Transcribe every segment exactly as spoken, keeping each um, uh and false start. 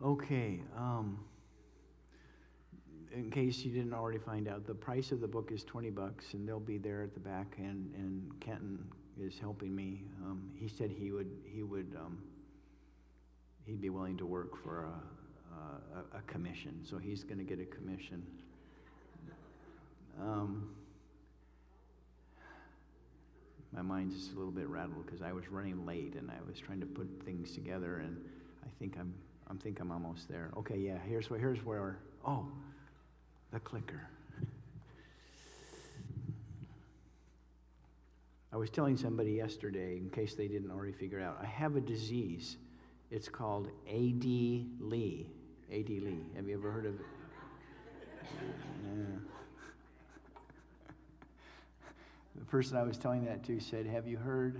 Okay, um, in case you didn't already find out, the price of the book is twenty bucks, and they'll be there at the back, and, and Kenton is helping me. Um, he said he would, he would, um, he'd be willing to work for a, a, a commission, so he's going to get a commission. Um, my mind's just a little bit rattled because I was running late, and I was trying to put things together, and I think I'm, I think I'm almost there. Okay, yeah, here's where, here's where, oh, the clicker. I was telling somebody yesterday, in case they didn't already figure it out, I have a disease. It's called A D Lee. A D Lee. Have you ever heard of it? Yeah. The person I was telling that to said, have you heard?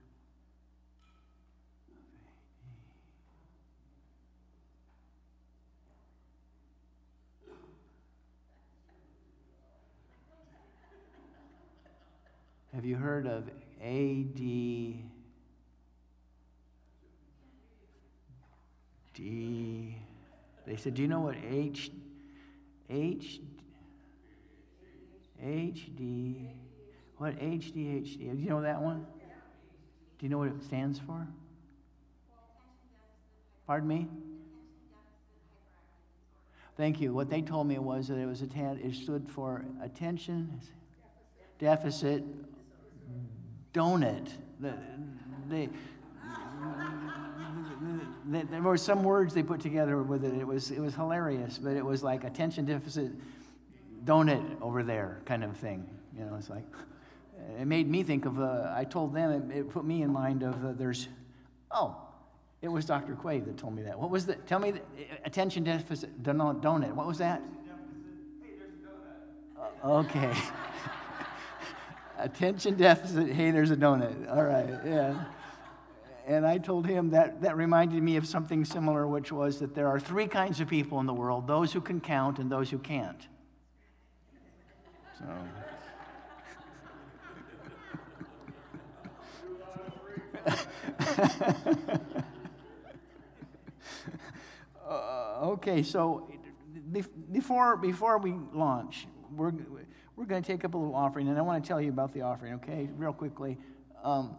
Have you heard of A D D? They said, do you know what H, H, H D, what H D H D? Do you know that one? Do you know what it stands for? Pardon me? Thank you. What they told me was that it was a, it stood for attention deficit donut. The, they, the, there were some words they put together with it. It was it was hilarious, but it was like attention deficit donut over there kind of thing. You know, it's like it made me think of. Uh, I told them it, it put me in mind of uh, there's. Oh, it was Doctor Quaid that told me that. What was the? Tell me the attention deficit donut. What was that? Hey, there's a donut. Uh, okay. Attention deficit, hey, there's a donut. All right, yeah. And I told him that that reminded me of something similar, which was that there are three kinds of people in the world, those who can count and those who can't. So. uh, okay, so before before we launch, we're we're going to take up a little offering, and I want to tell you about the offering. Okay, real quickly. Um,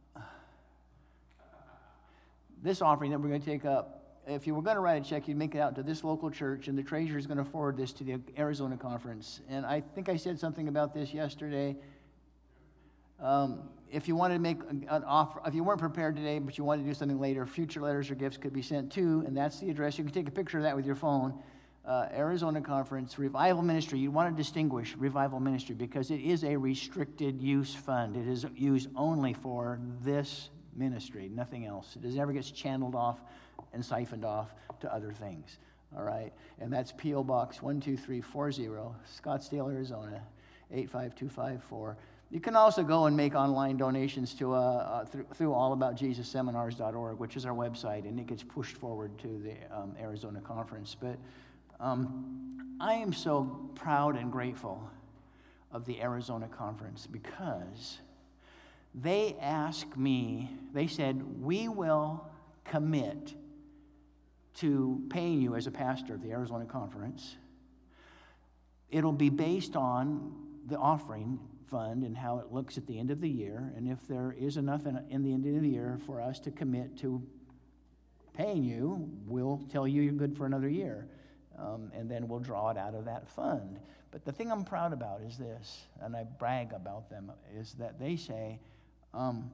this offering that we're going to take up, if you were going to write a check, you'd make it out to this local church, and the treasurer is going to forward this to the Arizona Conference. And I think I said something about this yesterday. Um, if you wanted to make an offer, if you weren't prepared today, but you wanted to do something later, future letters or gifts could be sent to, and that's the address. You can take a picture of that with your phone. Uh, Arizona Conference, Revival Ministry. You want to distinguish Revival Ministry because it is a restricted use fund. It is used only for this ministry, nothing else. It never gets channeled off and siphoned off to other things. All right? And that's P O Box one two three four zero, Scottsdale, Arizona, eight five two five four. You can also go and make online donations to uh, uh, through, through all about jesus seminars dot org, which is our website, and it gets pushed forward to the um, Arizona Conference. But um, I am so proud and grateful of the Arizona Conference because they asked me, they said, we will commit to paying you as a pastor of the Arizona Conference. It'll be based on the offering fund and how it looks at the end of the year, and if there is enough in, in the end of the year for us to commit to paying you, we'll tell you you're good for another year, um, and then we'll draw it out of that fund. But the thing I'm proud about is this, and I brag about them, is that they say, um,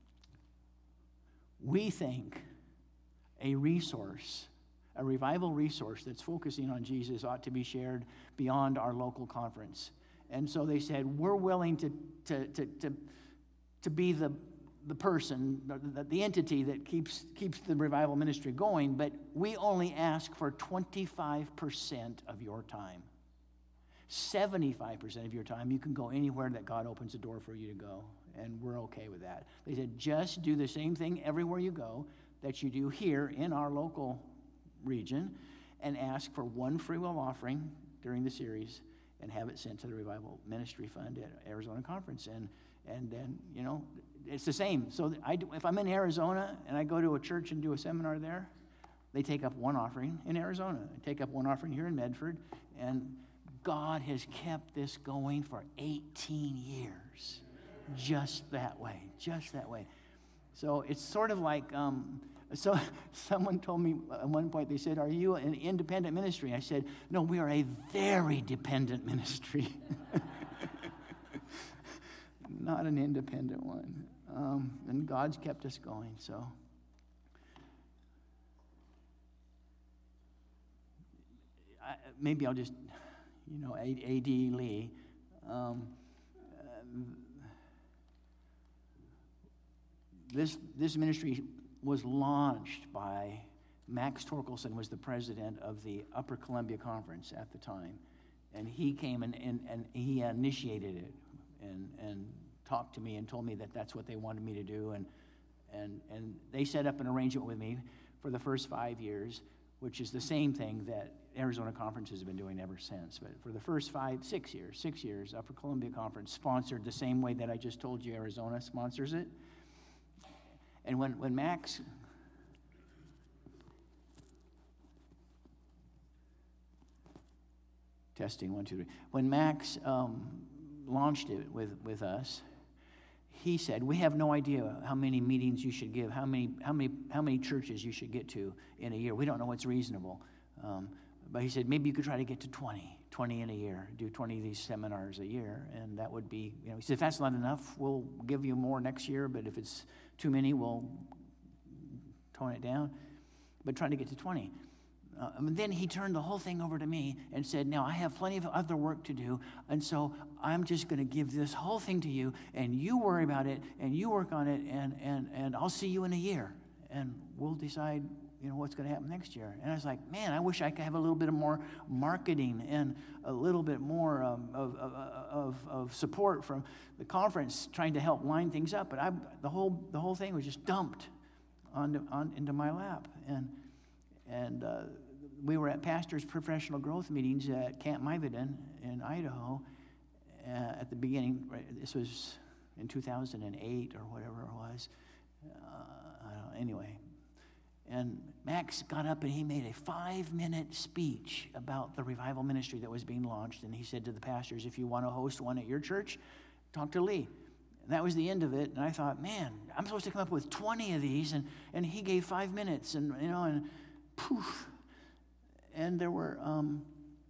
we think a resource, a revival resource that's focusing on Jesus ought to be shared beyond our local conference. And so they said, we're willing to to to to, to be the the person, the, the entity that keeps keeps the revival ministry going, but we only ask for twenty-five percent of your time. seventy-five percent of your time, you can go anywhere that God opens a door for you to go, and we're okay with that. They said, just do the same thing everywhere you go that you do here in our local region, and ask for one free will offering during the series, and have it sent to the Revival Ministry Fund at Arizona Conference. And and then, you know, it's the same. So I do, if I'm in Arizona and I go to a church and do a seminar there, They take up one offering in Arizona. They take up one offering here in Medford. And God has kept this going for eighteen years. Just that way. Just that way. So it's sort of like, um, so someone told me at one point, they said, are you an independent ministry? I said, no, we are a very dependent ministry. Not an independent one. Um, and God's kept us going, so. I, maybe I'll just, you know, A D Lee. Um, uh, this, this ministry was launched by Max Torkelson, was the president of the Upper Columbia Conference at the time. And he came and, and, and he initiated it and, and talked to me and told me that that's what they wanted me to do. And, and, and they set up an arrangement with me for the first five years, which is the same thing that Arizona Conference has been doing ever since. But for the first five, six years, six years, Upper Columbia Conference sponsored the same way that I just told you Arizona sponsors it. And when, when Max... Testing, one, two, three. When Max um, launched it with, with us, he said, we have no idea how many meetings you should give, how many, how many, how many churches you should get to in a year. We don't know what's reasonable. Um, but he said, maybe you could try to get to twenty, twenty in a year, do twenty of these seminars a year, and that would be, you know, he said, if that's not enough, we'll give you more next year, but if it's too many, we'll tone it down. But trying to get to twenty. Uh, and then he turned the whole thing over to me and said, now I have plenty of other work to do, and so I'm just going to give this whole thing to you, and you worry about it, and you work on it, and, and, and I'll see you in a year, and we'll decide, you know, what's going to happen next year. And I was like, man, I wish I could have a little bit of more marketing and a little bit more um, of, of, of, of support from the conference trying to help line things up, but I, the whole the whole thing was just dumped onto, on, into my lap, and and uh, we were at pastors' professional growth meetings at Camp Miveden in Idaho uh, at the beginning. Right, this was in two thousand eight or whatever it was. Uh, I don't know, anyway. And Max got up and he made a five-minute speech about the revival ministry that was being launched. And he said to the pastors, if you want to host one at your church, talk to Lee. And that was the end of it. And I thought, man, I'm supposed to come up with twenty of these. And, and he gave five minutes. And, you know, and poof. And there were um,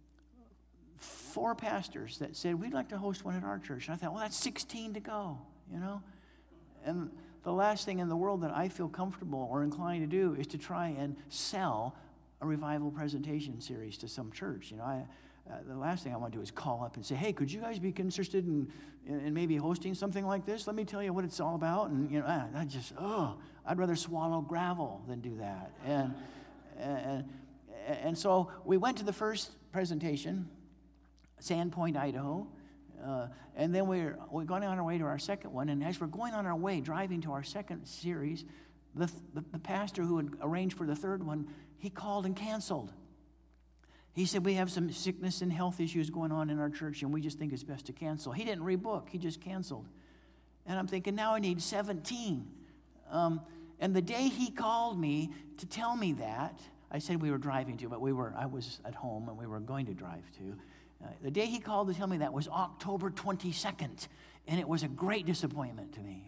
four pastors that said, we'd like to host one at our church. And I thought, well, that's sixteen to go, you know. And the last thing in the world that I feel comfortable or inclined to do is to try and sell a revival presentation series to some church. You know, I, uh, the last thing I want to do is call up and say, hey, could you guys be interested in, in, in maybe hosting something like this? Let me tell you what it's all about. And, you know, I, I just, oh, I'd rather swallow gravel than do that. And, and, and so we went to the first presentation, Sandpoint, Idaho. Uh, and then we're, we're going on our way to our second one. And as we're going on our way, driving to our second series, the, the, the pastor who had arranged for the third one, he called and canceled. He said, we have some sickness and health issues going on in our church, and we just think it's best to cancel. He didn't rebook. He just canceled. And I'm thinking, now I need seventeen. Um, and the day he called me to tell me that, I said we were driving to, but we were, I was at home, and we were going to drive to. Uh, the day he called to tell me that was October twenty-second, and it was a great disappointment to me.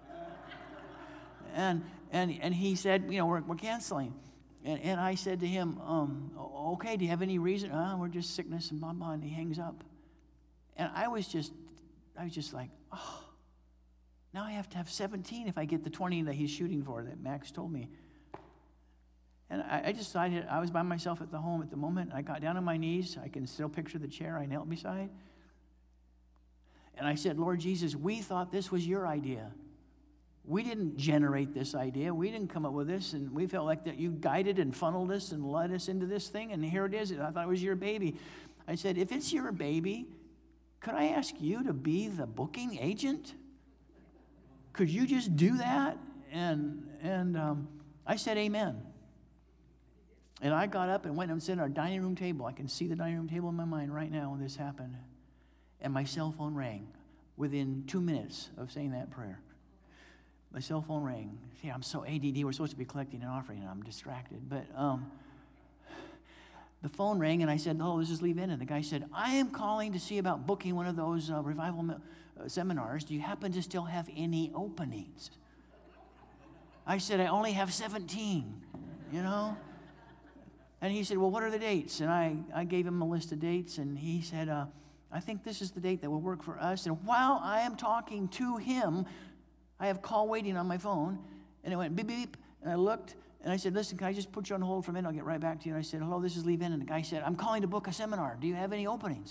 and and and he said, you know, we're we're canceling, and and I said to him, um, okay, do you have any reason? Uh, we're just sickness and blah blah. And he hangs up, and I was just, I was just like, oh, now I have to have seventeen if I get the twenty that he's shooting for that Max told me. And I, I decided, I was by myself at the home at the moment. I got down on my knees. I can still picture the chair I knelt beside. And I said, Lord Jesus, we thought this was your idea. We didn't generate this idea. We didn't come up with this. And we felt like that you guided and funneled us and led us into this thing. And here it is. I thought it was your baby. I said, if it's your baby, could I ask you to be the booking agent? Could you just do that? And, and um, I said, amen. And I got up and went and sat at our dining room table. I can see the dining room table in my mind right now when this happened. And my cell phone rang within two minutes of saying that prayer. my cell phone rang. Yeah, I'm so A D D. We're supposed to be collecting an offering, and I'm distracted. But um, the phone rang, and I said, "Oh, this is Lee Vin." And the guy said, "I am calling to see about booking one of those uh, revival uh, seminars. Do you happen to still have any openings?" I said, "I only have seventeen, you know?" And he said, "Well, what are the dates?" And I, I gave him a list of dates, and he said, uh, "I think this is the date that will work for us." And while I am talking to him, I have call waiting on my phone, and it went beep, beep, and I looked, and I said, "Listen, can I just put you on hold for a minute? I'll get right back to you." And I said, "Hello, this is Lee Vin." And the guy said, "I'm calling to book a seminar. Do you have any openings?"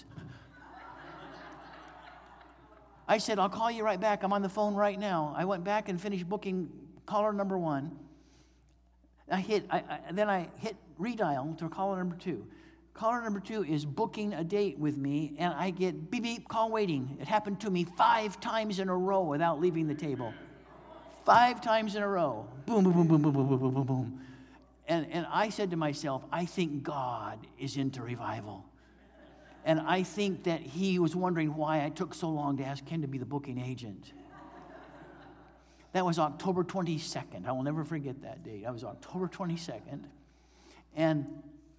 I said, "I'll call you right back. I'm on the phone right now." I went back and finished booking caller number one. I hit, I, I, then I hit redial to caller number two. Caller number two is booking a date with me, and I get beep, beep, call waiting. It happened to me five times in a row without leaving the table. Five times in a row. Boom, boom, boom, boom, boom, boom, boom, boom, boom, boom. And, and I said to myself, I think God is into revival. And I think that he was wondering why I took so long to ask Ken to be the booking agent. That was October twenty-second. I will never forget that date. That was October twenty-second. And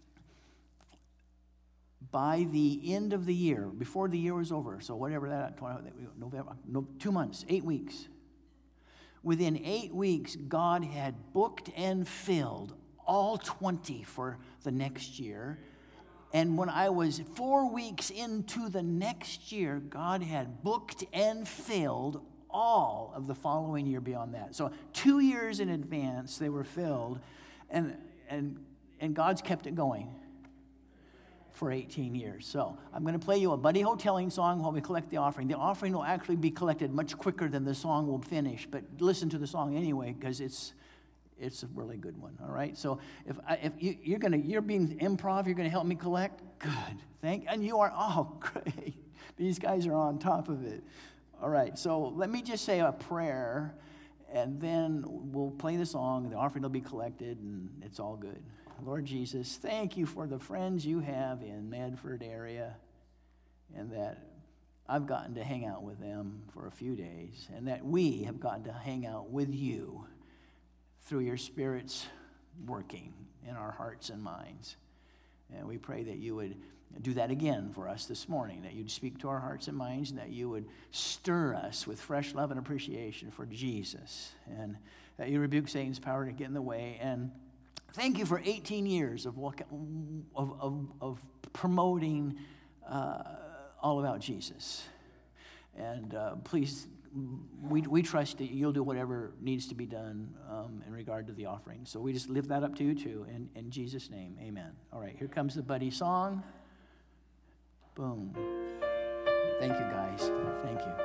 by the end of the year, before the year was over, so whatever that, November, no, two months, eight weeks. Within eight weeks, God had booked and filled all twenty for the next year. And when I was four weeks into the next year, God had booked and filled all of the following year beyond that. So two years in advance, they were filled, and and and God's kept it going for eighteen years. So I'm going to play you a Buddy Hoteling song while we collect the offering. The offering will actually be collected much quicker than the song will finish, but listen to the song anyway because it's it's a really good one. All right. So if I, if you, you're gonna you're being improv, you're gonna help me collect. Good. Thank and you are. Oh, great. These guys are on top of it. All right. So let me just say a prayer, and then we'll play the song. The offering will be collected, and it's all good. Lord Jesus, thank you for the friends you have in Medford area, and that I've gotten to hang out with them for a few days, and that we have gotten to hang out with you through your Spirit's working in our hearts and minds. And we pray that you would do that again for us this morning, that you'd speak to our hearts and minds, and that you would stir us with fresh love and appreciation for Jesus, and that you rebuke Satan's power to get in the way. And thank you for eighteen years of of, of, of promoting uh, all about Jesus. And uh, please, we we trust that you'll do whatever needs to be done um, in regard to the offering. So we just lift that up to you too. In, in Jesus' name, amen. All right, here comes the Buddy song. Boom. Thank you, guys. Thank you.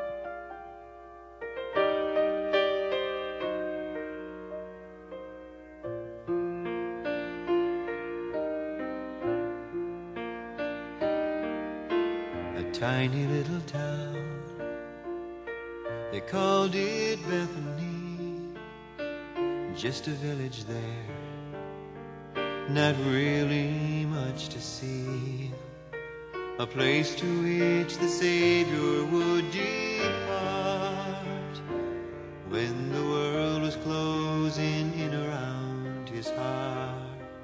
Tiny little town, they called it Bethany, just a village there, not really much to see, a place to which the Savior would depart when the world was closing in around his heart.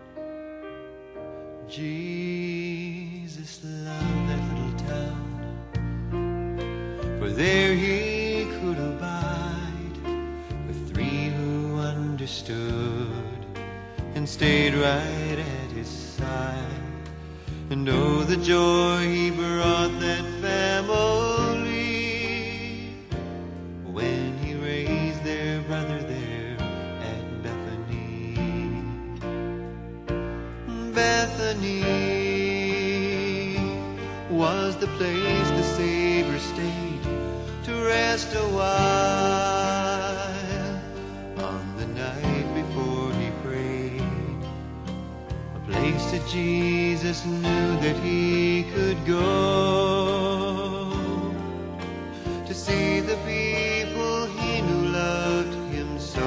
Jesus loved that little town, for there he could abide with three who understood and stayed right at his side. And oh, the joy he brought that family when he raised their brother there at Bethany. Bethany was the place the Savior stayed to rest a while on the night before he prayed, a place that Jesus knew that he could go to see the people he knew loved him so.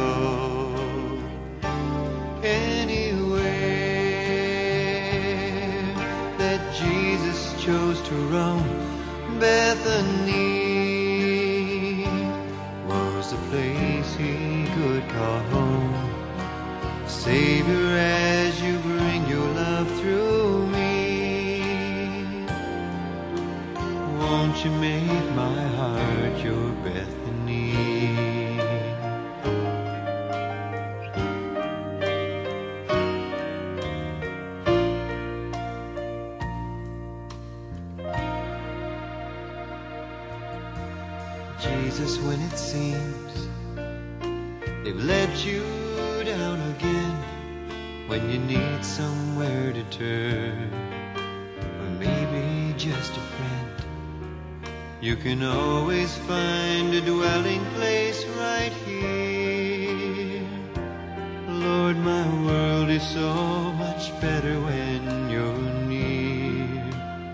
Anywhere that Jesus chose to roam, Bethany was the place he call home. Savior, as you bring your love through me, won't you make my heart your Bethany? Jesus, when it seems they've let you down again, when you need somewhere to turn, or maybe just a friend, you can always find a dwelling place right here. Lord, my world is so much better when you're near.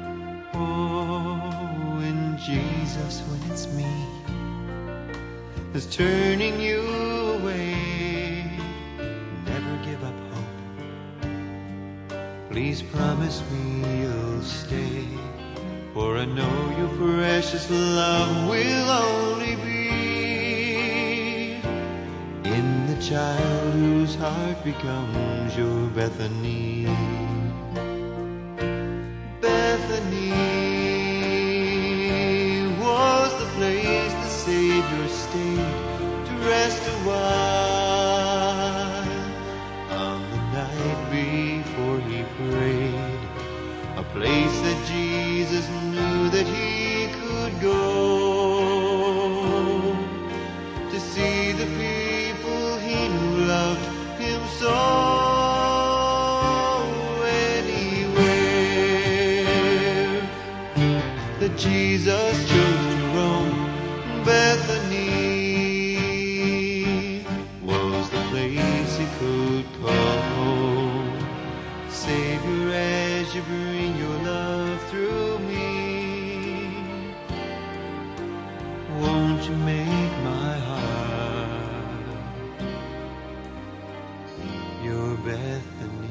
Oh, in Jesus, when it's me that's turning you away, never give up hope. Please promise me you'll stay, for I know your precious love will only be in the child whose heart becomes your Bethany. Bethany was the place the Savior stayed to rest a while on the night before he prayed, a place that Jesus knew that he could go to see the people he knew loved him so. Anywhere that Jesus chose to roam, Bethany was the place he could call home. Savior, as you bring your love through me, won't you make my heart your Bethany?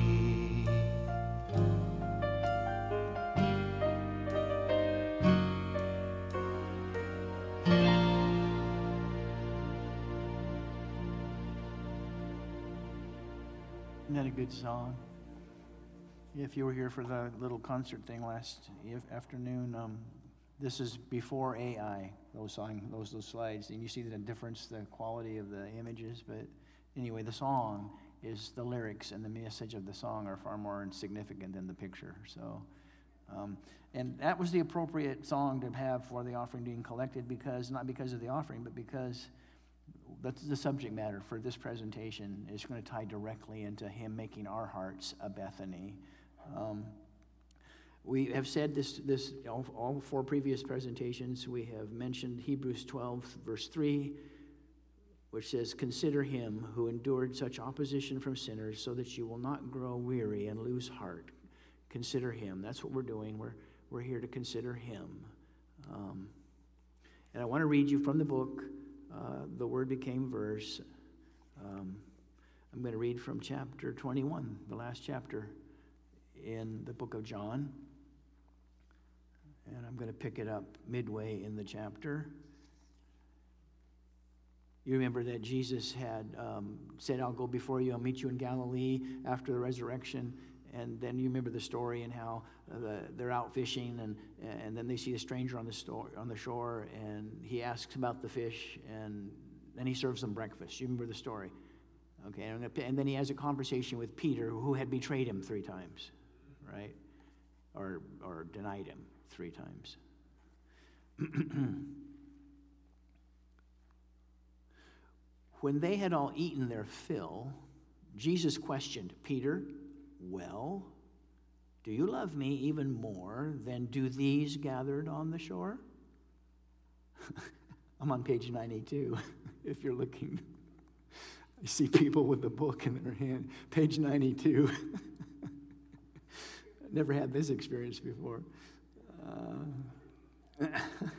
Isn't that a good song? If you were here for the little concert thing last afternoon, um, this is before A I, those song, those those slides, and you see the difference, the quality of the images. But anyway, the song is the lyrics, and the message of the song are far more significant than the picture. So, um, and that was the appropriate song to have for the offering being collected, because not because of the offering, but because that's the subject matter for this presentation is going to tie directly into him making our hearts a Bethany. Um, we have said this, this all, all four previous presentations, we have mentioned Hebrews twelve, verse three, which says, "Consider him who endured such opposition from sinners, so that you will not grow weary and lose heart." Consider him. That's what we're doing. We're, we're here to consider him. Um, and I want to read you from the book, Uh, the Word Became Verse. Um, I'm going to read from chapter twenty-one, the last chapter in the book of John. And I'm going to pick it up midway in the chapter. You remember that Jesus had um, said, "I'll go before you, I'll meet you in Galilee," after the resurrection. And then you remember the story and how uh, the, they're out fishing, and and then they see a stranger on the store on the shore, and he asks about the fish, and then he serves them breakfast. You remember the story, okay? And, and then he has a conversation with Peter, who had betrayed him three times, right? Or or denied him three times. When they had all eaten their fill, Jesus questioned Peter, "Well, do you love me even more than do these gathered on the shore?" I'm on page ninety-two, if you're looking. I see people with the book in their hand. Page ninety-two. Never had this experience before. Uh,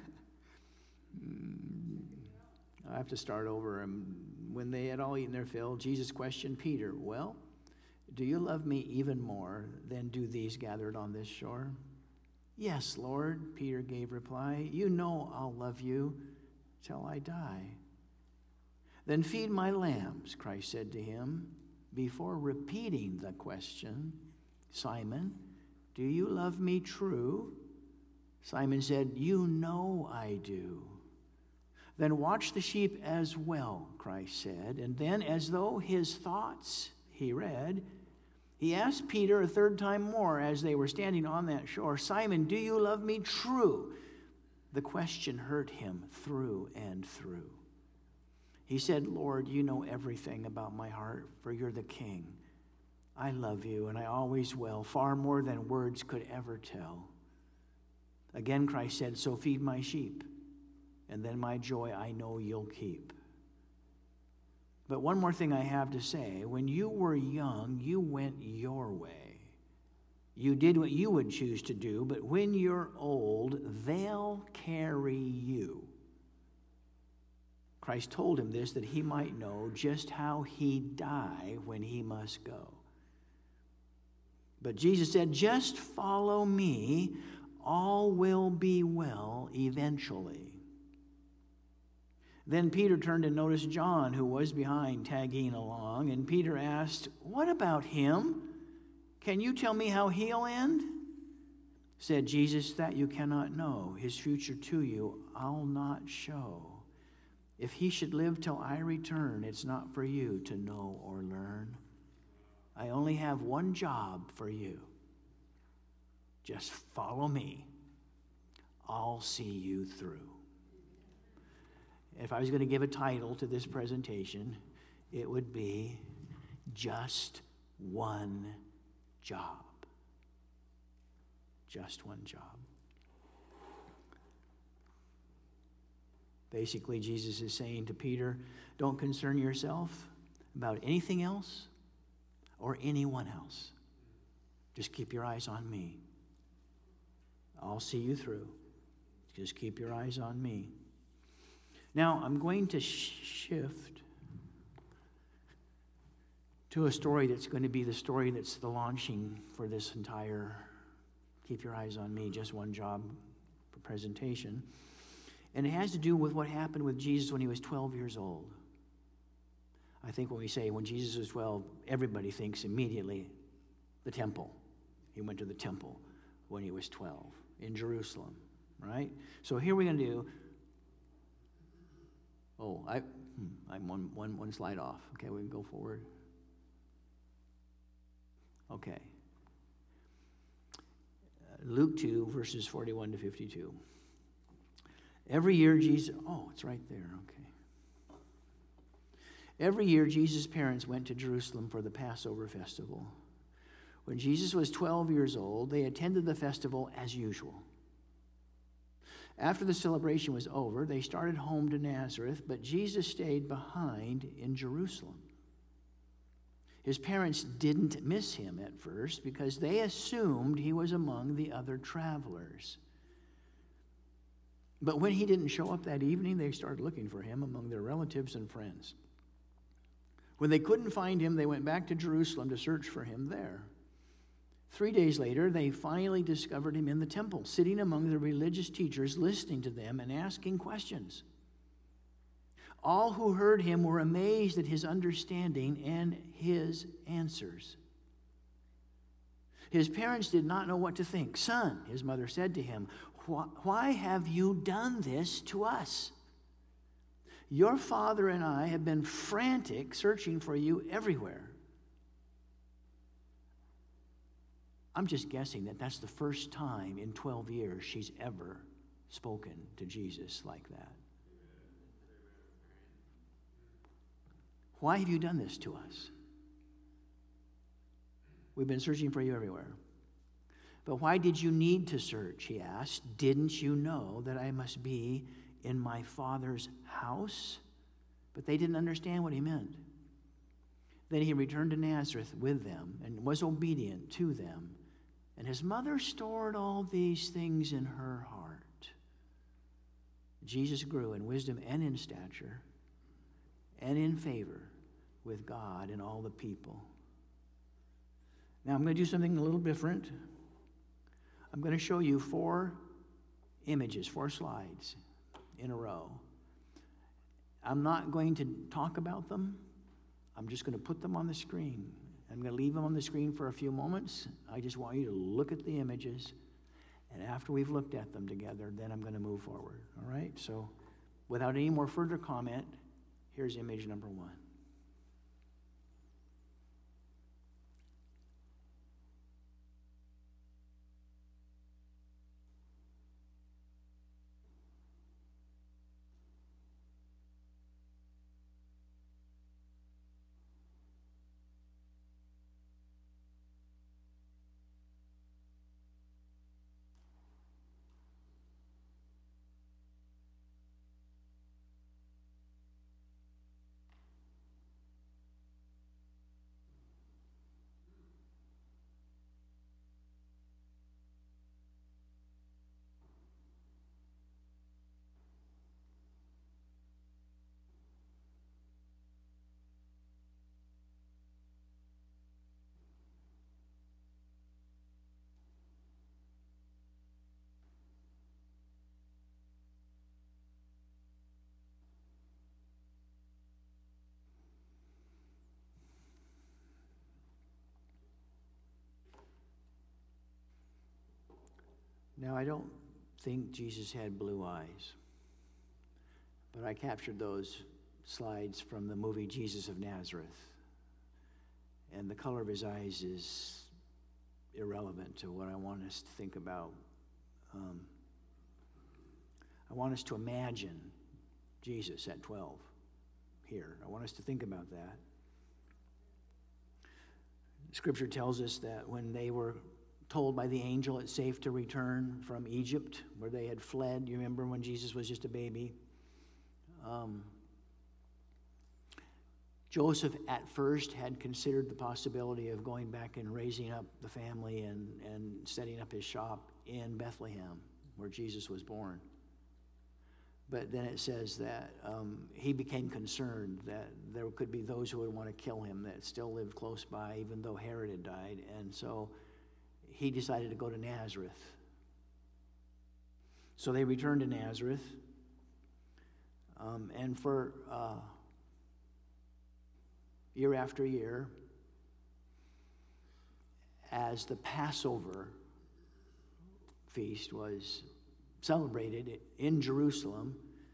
I have to start over. When they had all eaten their fill, Jesus questioned Peter, "Well, do you love me even more than do these gathered on this shore?" "Yes, Lord," Peter gave reply. "You know I'll love you till I die." Then feed my lambs, Christ said to him, before repeating the question, Simon, do you love me true? Simon said, you know I do. Then watch the sheep as well, Christ said. And then, as though his thoughts he read, he asked Peter a third time more as they were standing on that shore, Simon, do you love me true? The question hurt him through and through. He said, Lord, you know everything about my heart, for you're the King. I love you, and I always will, far more than words could ever tell. Again, Christ said, so feed my sheep, and then my joy I know you'll keep. But one more thing I have to say. When you were young, you went your way. You did what you would choose to do, but when you're old, they'll carry you. Christ told him this that he might know just how he'd die when he must go. But Jesus said, just follow me, all will be well eventually. Then Peter turned and noticed John, who was behind, tagging along, and Peter asked, what about him? Can you tell me how he'll end? Said Jesus, that you cannot know. His future to you I'll not show. If he should live till I return, it's not for you to know or learn. I only have one job for you. Just follow me. I'll see you through. If I was going to give a title to this presentation, it would be Just One Job. Just one job. Basically, Jesus is saying to Peter, don't concern yourself about anything else or anyone else. Just keep your eyes on me. I'll see you through. Just keep your eyes on me. Now, I'm going to shift to a story that's going to be the story that's the launching for this entire Keep Your Eyes on Me, Just One Job presentation. And it has to do with what happened with Jesus when he was twelve years old. I think when we say when Jesus was twelve, everybody thinks immediately the temple. He went to the temple when he was twelve in Jerusalem, right? So here we're going to do, oh, I, hmm, I'm one, one, one slide off. Okay, we can go forward. Okay. Uh, Luke two, verses forty-one to fifty-two. Every year, Jesus, oh, it's right there, okay. Every year, Jesus' parents went to Jerusalem for the Passover festival. When Jesus was twelve years old, they attended the festival as usual. After the celebration was over, they started home to Nazareth, but Jesus stayed behind in Jerusalem. His parents didn't miss him at first because they assumed he was among the other travelers. But when he didn't show up that evening, they started looking for him among their relatives and friends. When they couldn't find him, they went back to Jerusalem to search for him there. Three days later, they finally discovered him in the temple, sitting among the religious teachers, listening to them and asking questions. All who heard him were amazed at his understanding and his answers. His parents did not know what to think. Son, his mother said to him, why have you done this to us? Your father and I have been frantic searching for you everywhere. I'm just guessing that that's the first time in twelve years she's ever spoken to Jesus like that. Why have you done this to us? We've been searching for you everywhere. But why did you need to search, he asked. Didn't you know that I must be in my Father's house? But they didn't understand what he meant. Then he returned to Nazareth with them and was obedient to them. And his mother stored all these things in her heart. Jesus grew in wisdom and in stature and in favor with God and all the people. Now I'm going to do something a little different. I'm going to show you four images, four slides in a row. I'm not going to talk about them. I'm just going to put them on the screen. I'm going to leave them on the screen for a few moments. I just want you to look at the images. And after we've looked at them together, then I'm going to move forward. All right? So without any more further comment, here's image number one. Now, I don't think Jesus had blue eyes, but I captured those slides from the movie Jesus of Nazareth. And the color of his eyes is irrelevant to what I want us to think about. Um, I want us to imagine Jesus at twelve here. I want us to think about that. Scripture tells us that when they were told by the angel it's safe to return from Egypt, where they had fled. You remember when Jesus was just a baby? Um, Joseph at first had considered the possibility of going back and raising up the family and, and setting up his shop in Bethlehem, where Jesus was born. But then it says that um, he became concerned that there could be those who would want to kill him that still lived close by, even though Herod had died. And so he decided to go to Nazareth. So they returned to Nazareth. Um, and for uh, year after year, as the Passover feast was celebrated in Jerusalem,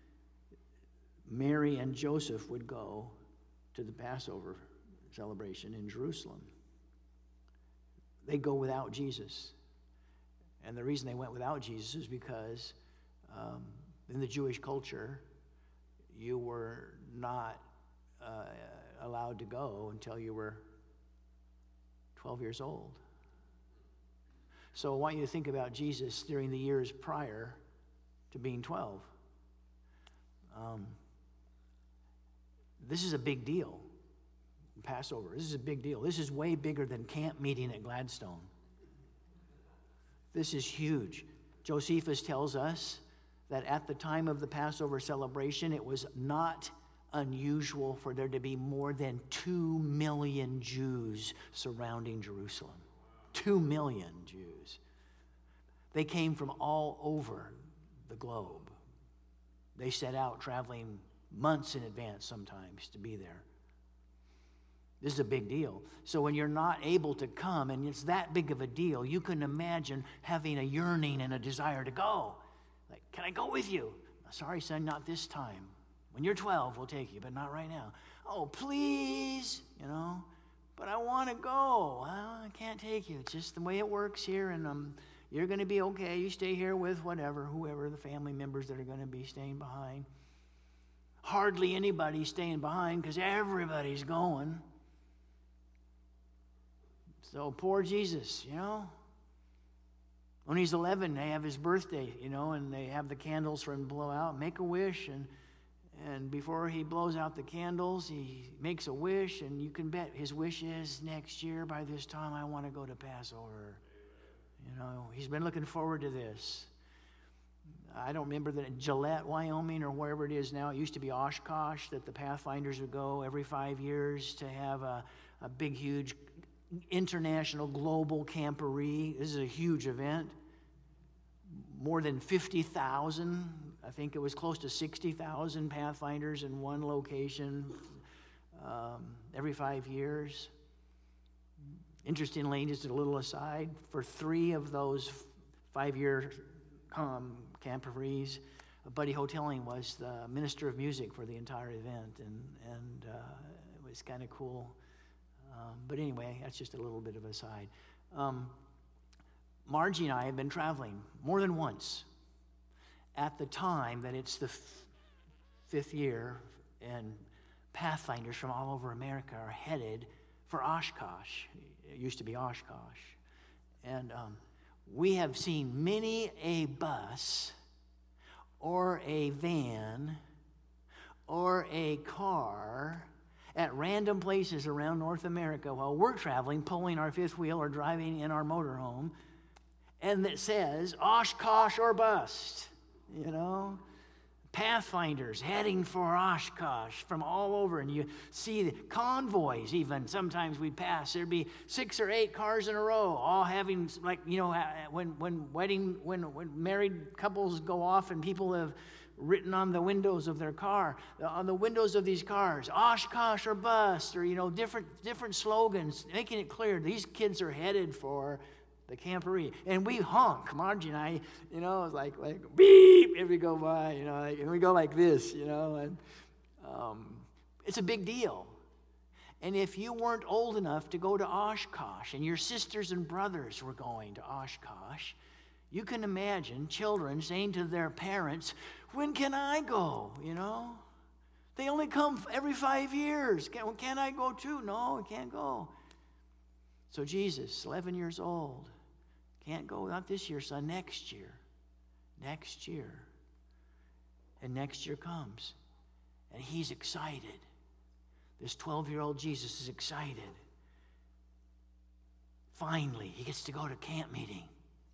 Mary and Joseph would go to the Passover celebration in Jerusalem. They go without Jesus. And the reason they went without Jesus is because um, in the Jewish culture, you were not uh, allowed to go until you were twelve years old. So I want you to think about Jesus during the years prior to being twelve. Um, this is a big deal. Passover. This is a big deal. This is way bigger than camp meeting at Gladstone. This is huge. Josephus tells us that at the time of the Passover celebration, it was not unusual for there to be more than two million Jews surrounding Jerusalem. Two million Jews. They came from all over the globe. They set out traveling months in advance sometimes to be there. This is a big deal. So when you're not able to come, and it's that big of a deal, you can imagine having a yearning and a desire to go. Like, can I go with you? Sorry, son, not this time. When you're twelve, we'll take you, but not right now. Oh, please, you know, but I want to go. Well, I can't take you. It's just the way it works here, and um, you're going to be okay. You stay here with whatever, whoever the family members that are going to be staying behind. Hardly anybody's staying behind because everybody's going. So poor Jesus, you know. When he's eleven, they have his birthday, you know, and they have the candles for him to blow out. Make a wish, and and before he blows out the candles, he makes a wish, and you can bet his wish is next year by this time I want to go to Passover. You know, he's been looking forward to this. I don't remember that Gillette, Wyoming, or wherever it is now. It used to be Oshkosh that the Pathfinders would go every five years to have a, a big, huge international global camporee. This is a huge event. More than fifty thousand I think it was close to sixty thousand Pathfinders in one location um, every five years. Interestingly, just a little aside, for three of those five-year um, camporees, Buddy Hoteling was the minister of music for the entire event, and, and uh, it was kind of cool. Um, but anyway, that's just a little bit of a side. Um, Margie and I have been traveling more than once at the time that it's the f- fifth year, and Pathfinders from all over America are headed for Oshkosh. It used to be Oshkosh. And um, we have seen many a bus or a van or a car at random places around North America while we're traveling, pulling our fifth wheel or driving in our motorhome, and that says Oshkosh or bust, you know? Pathfinders heading for Oshkosh from all over, and you see the convoys even. Sometimes we pass, there'd be six or eight cars in a row, all having, like, you know, when when wedding, when, when married couples go off and people have written on the windows of their car, on the windows of these cars, Oshkosh or bust, or, you know, different different slogans, making it clear these kids are headed for the camporee. And we honk, Margie and I, you know, it's like, like beep if we go by, you know, like, and we go like this, you know, and um, it's a big deal. And if you weren't old enough to go to Oshkosh and your sisters and brothers were going to Oshkosh, you can imagine children saying to their parents, when can I go, you know? They only come every five years. Can, can I go too? No, I can't go. So Jesus, eleven years old, can't go, not this year, son, next year. Next year. And next year comes. And he's excited. This twelve-year-old Jesus is excited. Finally, he gets to go to camp meeting.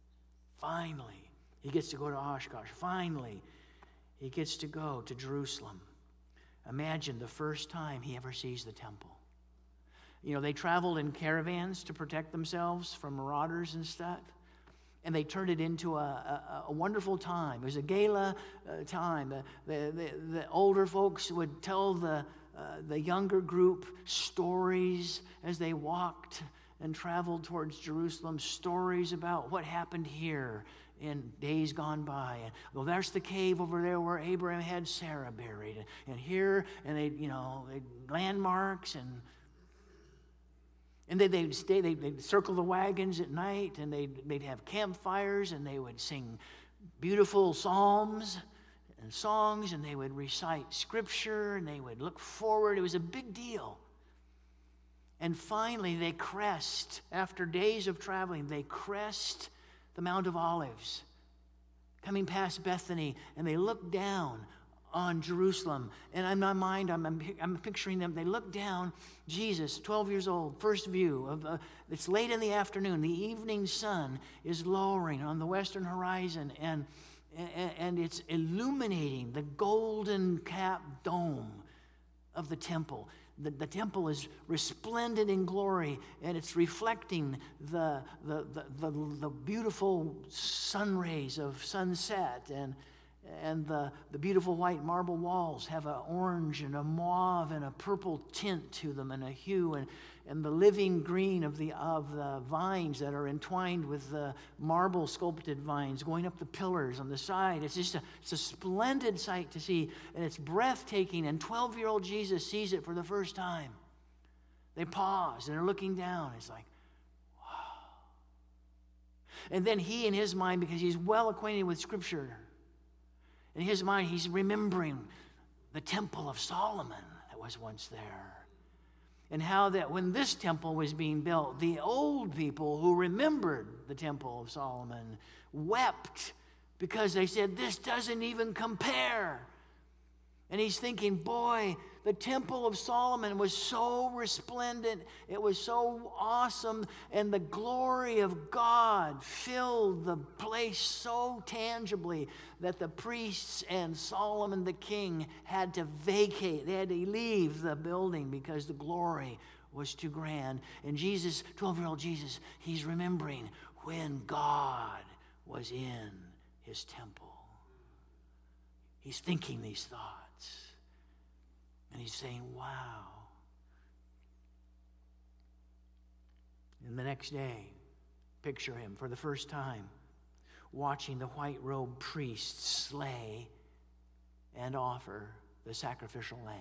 Finally, he gets to go to Oshkosh. Finally, he gets to go to Jerusalem. Imagine the first time he ever sees the temple. You know, they traveled in caravans to protect themselves from marauders and stuff. And they turned it into a, a, a wonderful time. It was a gala uh, time. The, the, the, the older folks would tell the, uh, the younger group stories as they walked and traveled towards Jerusalem, stories about what happened here in days gone by. And well, there's the cave over there where Abraham had Sarah buried. And, and here, and they, you know, they, landmarks and And they, they'd stay, they'd, they'd circle the wagons at night, and they'd, they'd have campfires, and they would sing beautiful psalms and songs, and they would recite scripture, and they would look forward. It was a big deal. And finally, they crest, after days of traveling, they crest the Mount of Olives, coming past Bethany, and they look down on Jerusalem. And in my mind, I'm, I'm, I'm picturing them. They look down, Jesus, twelve years old, first view. of uh, It's late in the afternoon. The evening sun is lowering on the western horizon, and, and, and it's illuminating the golden capped dome of the temple. The, the temple is resplendent in glory, and it's reflecting the, the, the, the, the beautiful sun rays of sunset, and And the, the beautiful white marble walls have an orange and a mauve and a purple tint to them, and a hue, and, and the living green of the, of the vines that are entwined with the marble sculpted vines going up the pillars on the side. It's just a, it's a splendid sight to see, and it's breathtaking, and twelve-year-old Jesus sees it for the first time. They pause, and they're looking down. It's like, wow. And then he, in his mind, because he's well acquainted with Scripture, in his mind, he's remembering the Temple of Solomon that was once there. And how that when this temple was being built, the old people who remembered the Temple of Solomon wept because they said, this doesn't even compare. And he's thinking, boy, the Temple of Solomon was so resplendent. It was so awesome. And the glory of God filled the place so tangibly that the priests and Solomon the king had to vacate. They had to leave the building because the glory was too grand. And Jesus, twelve-year-old Jesus, he's remembering when God was in his temple. He's thinking these thoughts. And he's saying, wow. And the next day, picture him for the first time, watching the white-robed priests slay and offer the sacrificial lamb.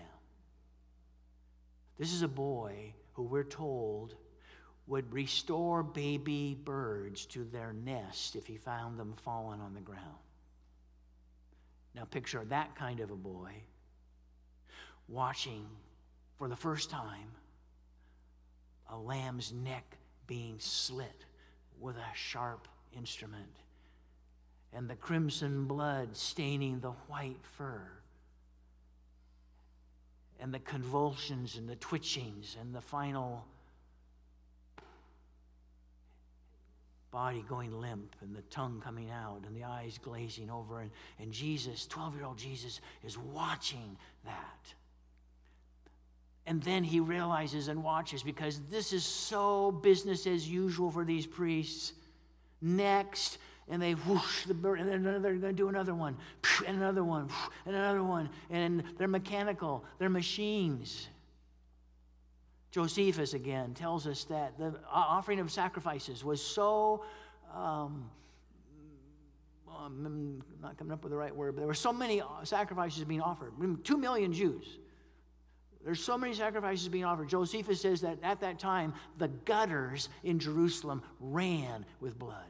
This is a boy who we're told would restore baby birds to their nest if he found them fallen on the ground. Now picture that kind of a boy watching for the first time a lamb's neck being slit with a sharp instrument, and the crimson blood staining the white fur, and the convulsions and the twitchings and the final body going limp and the tongue coming out and the eyes glazing over. And, and Jesus, twelve-year-old Jesus, is watching that. And then he realizes and watches, because this is so business as usual for these priests. Next, and they whoosh the bird, and then they're going to do another one, and another one, and another one. And they're mechanical, they're machines. Josephus again tells us that the offering of sacrifices was so, um, I'm not coming up with the right word, but there were so many sacrifices being offered. Two million Jews. There's so many sacrifices being offered. Josephus says that at that time, the gutters in Jerusalem ran with blood.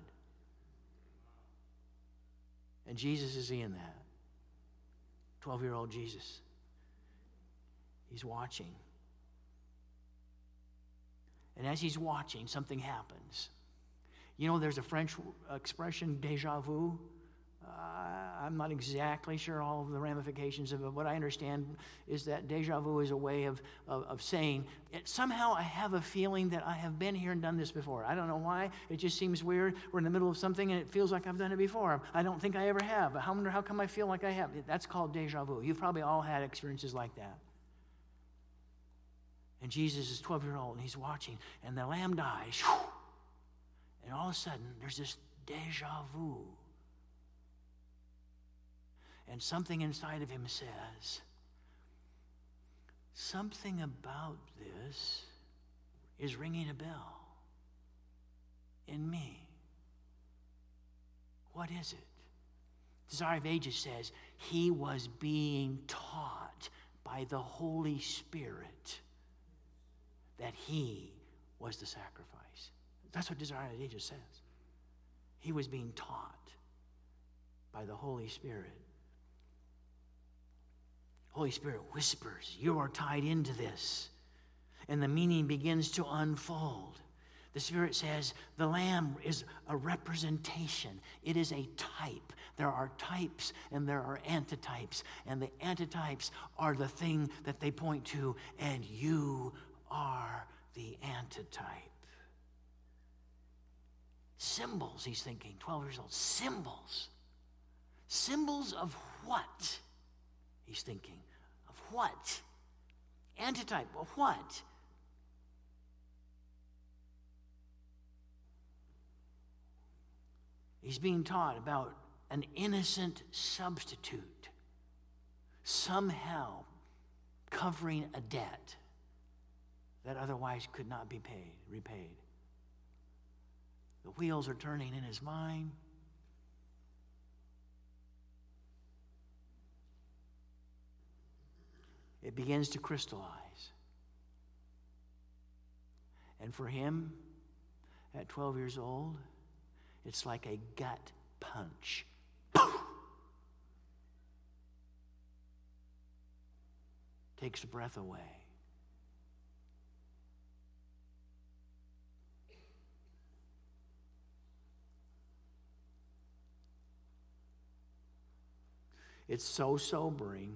And Jesus is seeing that. twelve-year-old Jesus. He's watching. And as he's watching, something happens. You know, there's a French expression, déjà vu. Uh, I'm not exactly sure all of the ramifications of it. What I understand is that déjà vu is a way of, of, of saying, it, somehow I have a feeling that I have been here and done this before. I don't know why. It just seems weird. We're in the middle of something and it feels like I've done it before. I don't think I ever have. But how, how come I feel like I have? That's called déjà vu. You've probably all had experiences like that. And Jesus is twelve-year-old and he's watching. And the lamb dies. And all of a sudden, there's this déjà vu. And something inside of him says, something about this is ringing a bell in me. What is it? Desire of Ages says he was being taught by the Holy Spirit that he was the sacrifice. That's what Desire of Ages says. He was being taught by the Holy Spirit. Holy Spirit whispers, you are tied into this. And the meaning begins to unfold. The Spirit says the lamb is a representation. It is a type. There are types and there are antitypes. And the antitypes are the thing that they point to. And you are the antitype. Symbols, he's thinking, twelve years old. Symbols. Symbols of what? He's thinking. Of what? Antitype of what? He's being taught about an innocent substitute, somehow covering a debt that otherwise could not be paid, repaid. The wheels are turning in his mind. It begins to crystallize. And for him, at twelve years old, it's like a gut punch. Takes the breath away. It's so sobering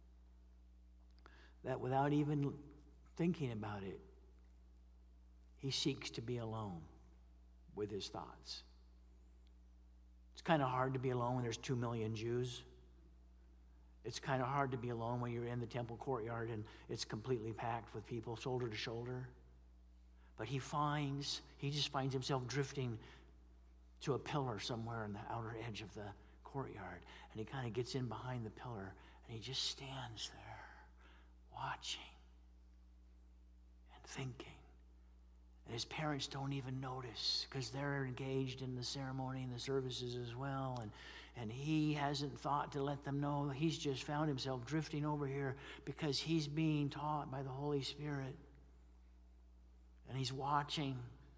that without even thinking about it, he seeks to be alone with his thoughts. It's kind of hard to be alone when there's two million Jews. It's kind of hard to be alone when you're in the temple courtyard and it's completely packed with people shoulder to shoulder. But he finds, he just finds himself drifting to a pillar somewhere on the outer edge of the courtyard. And he kind of gets in behind the pillar, and he just stands there watching and thinking. And his parents don't even notice because they're engaged in the ceremony and the services as well. And, and he hasn't thought to let them know. He's just found himself drifting over here because he's being taught by the Holy Spirit. And he's watching.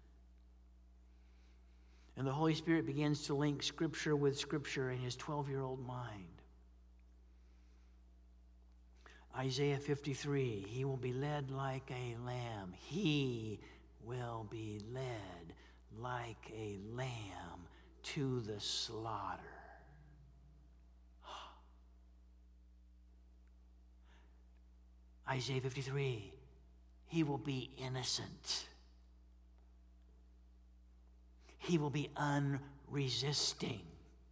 And the Holy Spirit begins to link Scripture with Scripture in his twelve-year-old mind. Isaiah fifty-three, he will be led like a lamb. He will be led like a lamb to the slaughter. Isaiah fifty-three, he will be innocent. He will be unresisting.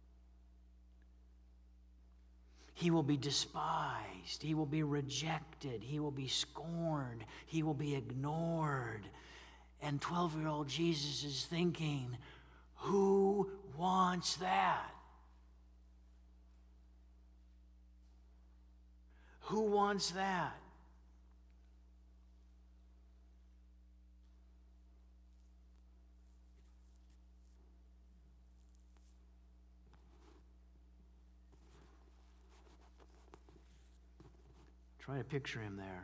He will be despised. He will be rejected. He will be scorned. He will be ignored. And twelve-year-old Jesus is thinking, who wants that? Who wants that? Try to picture him there.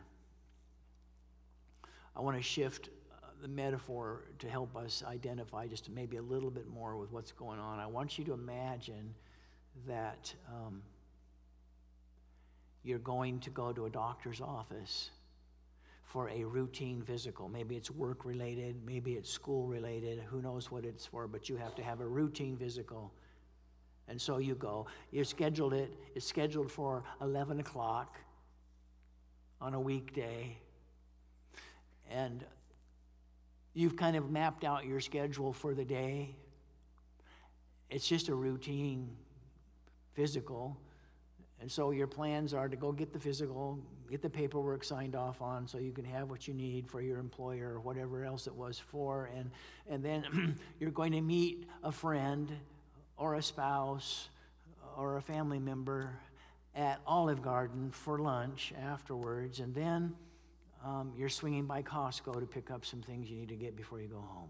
I want to shift uh, the metaphor to help us identify just maybe a little bit more with what's going on. I want you to imagine that um, you're going to go to a doctor's office for a routine physical. Maybe it's work related, maybe it's school related, who knows what it's for, but you have to have a routine physical. And so you go. You scheduled it, it's scheduled for eleven o'clock. On a weekday, and you've kind of mapped out your schedule for the day. It's just a routine physical, and so your plans are to go get the physical, get the paperwork signed off on so you can have what you need for your employer or whatever else it was for, and, and then you're going to meet a friend or a spouse or a family member at Olive Garden for lunch afterwards, and then um, you're swinging by Costco to pick up some things you need to get before you go home.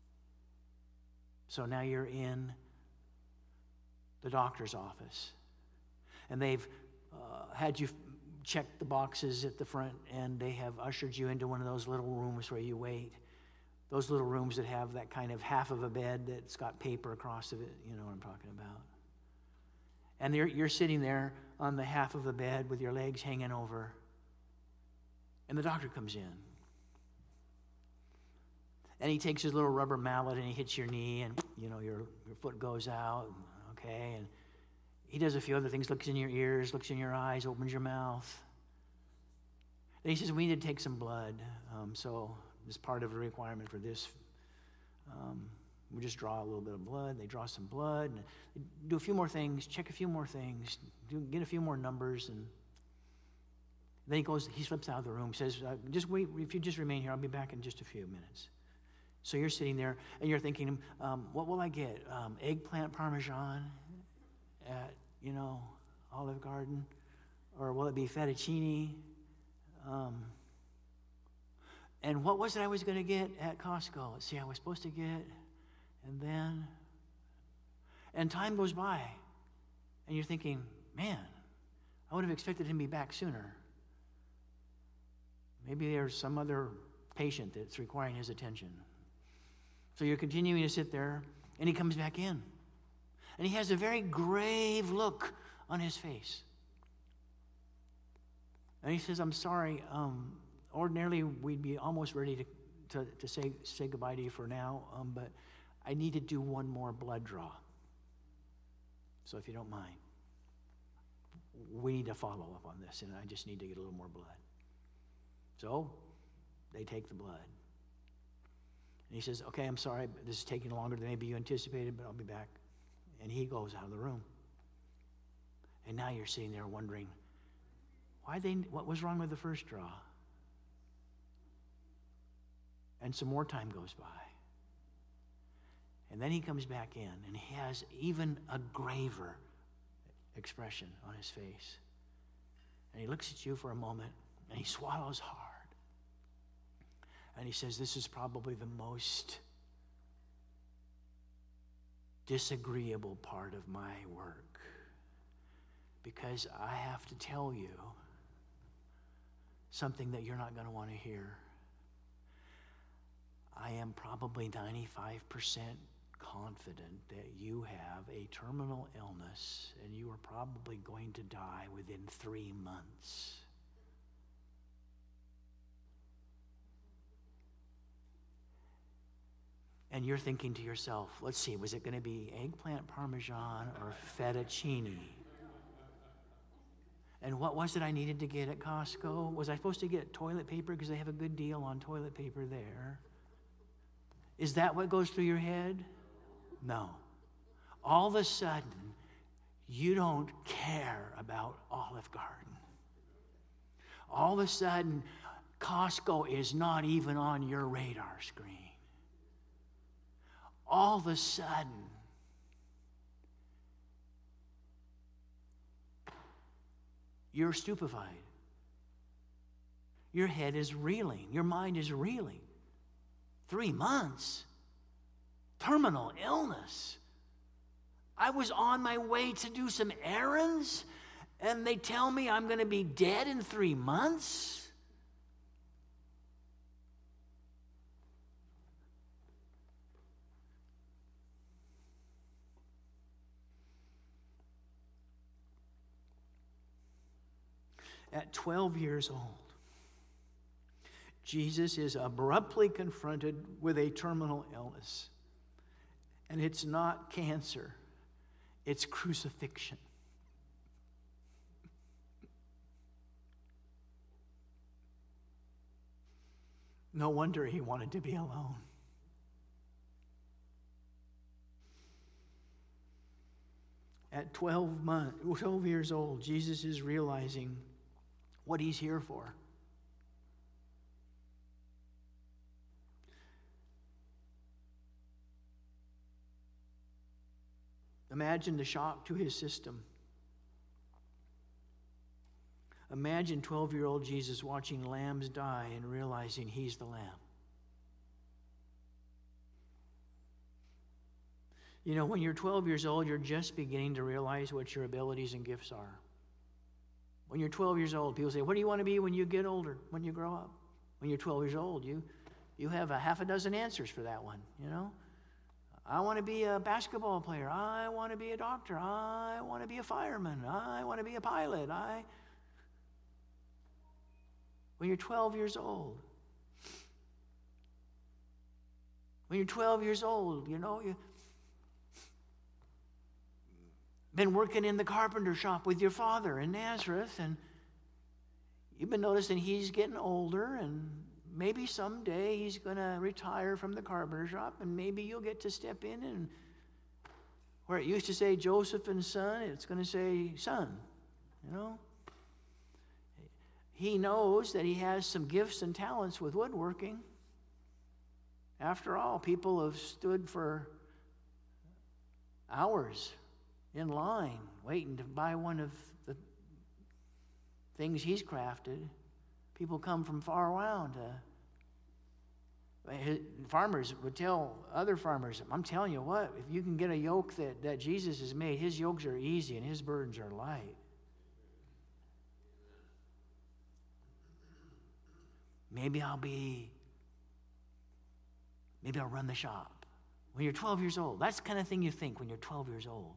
So now you're in the doctor's office, and they've uh, had you check the boxes at the front, and they have ushered you into one of those little rooms where you wait. Those little rooms that have that kind of half of a bed that's got paper across of it, you know what I'm talking about. And you're, you're sitting there on the half of the bed with your legs hanging over. And the doctor comes in. And he takes his little rubber mallet and he hits your knee, and you know your, your foot goes out, okay? And he does a few other things, looks in your ears, looks in your eyes, opens your mouth. And he says, we need to take some blood. Um, so this is part of the requirement for this. Um, We just draw a little bit of blood. They draw some blood, and they do a few more things, check a few more things, do, get a few more numbers, and then he goes, he slips out of the room, says, uh, just wait, if you just remain here, I'll be back in just a few minutes. So you're sitting there, and you're thinking, um, what will I get? Um, eggplant parmesan at, you know, Olive Garden? Or will it be fettuccine? Um, and what was it I was going to get at Costco? Let's see, I was supposed to get... And then, and time goes by, and you're thinking, man, I would have expected him to be back sooner. Maybe there's some other patient that's requiring his attention. So you're continuing to sit there, and he comes back in. And he has a very grave look on his face. And he says, I'm sorry, um, ordinarily we'd be almost ready to, to, to say, say goodbye to you for now, um, but I need to do one more blood draw. So if you don't mind, we need to follow up on this, and I just need to get a little more blood. So they take the blood. And he says, okay, I'm sorry, but this is taking longer than maybe you anticipated, but I'll be back. And he goes out of the room. And now you're sitting there wondering, why they? What was wrong with the first draw? And some more time goes by. And then he comes back in, and he has even a graver expression on his face. And he looks at you for a moment, and he swallows hard. And he says, this is probably the most disagreeable part of my work, because I have to tell you something that you're not going to want to hear. I am probably ninety-five percent confident that you have a terminal illness and you are probably going to die within three months. And you're thinking to yourself, let's see, was it going to be eggplant parmesan or fettuccine? And what was it I needed to get at Costco? Was I supposed to get toilet paper because they have a good deal on toilet paper there? Is that what goes through your head? No. All of a sudden, you don't care about Olive Garden. All of a sudden, Costco is not even on your radar screen. All of a sudden, you're stupefied. Your head is reeling. Your mind is reeling. Three months. Terminal illness. I was on my way to do some errands, and they tell me I'm going to be dead in three months? At twelve years old, Jesus is abruptly confronted with a terminal illness. And it's not cancer, it's crucifixion. No wonder he wanted to be alone. At twelve months, twelve years old, Jesus is realizing what he's here for. Imagine the shock to his system. Imagine twelve-year-old Jesus watching lambs die and realizing he's the lamb. You know, when you're twelve years old, you're just beginning to realize what your abilities and gifts are. When you're twelve years old, people say, what do you want to be when you get older, when you grow up? When you're twelve years old, you, you have a half a dozen answers for that one, you know? I want to be a basketball player. I want to be a doctor. I want to be a fireman. I want to be a pilot. I... When you're twelve years old, when you're twelve years old, you know, you've been working in the carpenter shop with your father in Nazareth, and you've been noticing he's getting older, and maybe someday he's going to retire from the carpenter shop, and maybe you'll get to step in, and where it used to say Joseph and son, it's going to say son, you know. He knows that he has some gifts and talents with woodworking. After all, people have stood for hours in line waiting to buy one of the things he's crafted. People come from far around. Uh, farmers would tell other farmers, I'm telling you what, if you can get a yoke that, that Jesus has made, his yokes are easy and his burdens are light. Maybe I'll be, maybe I'll run the shop. When you're twelve years old, that's the kind of thing you think when you're twelve years old.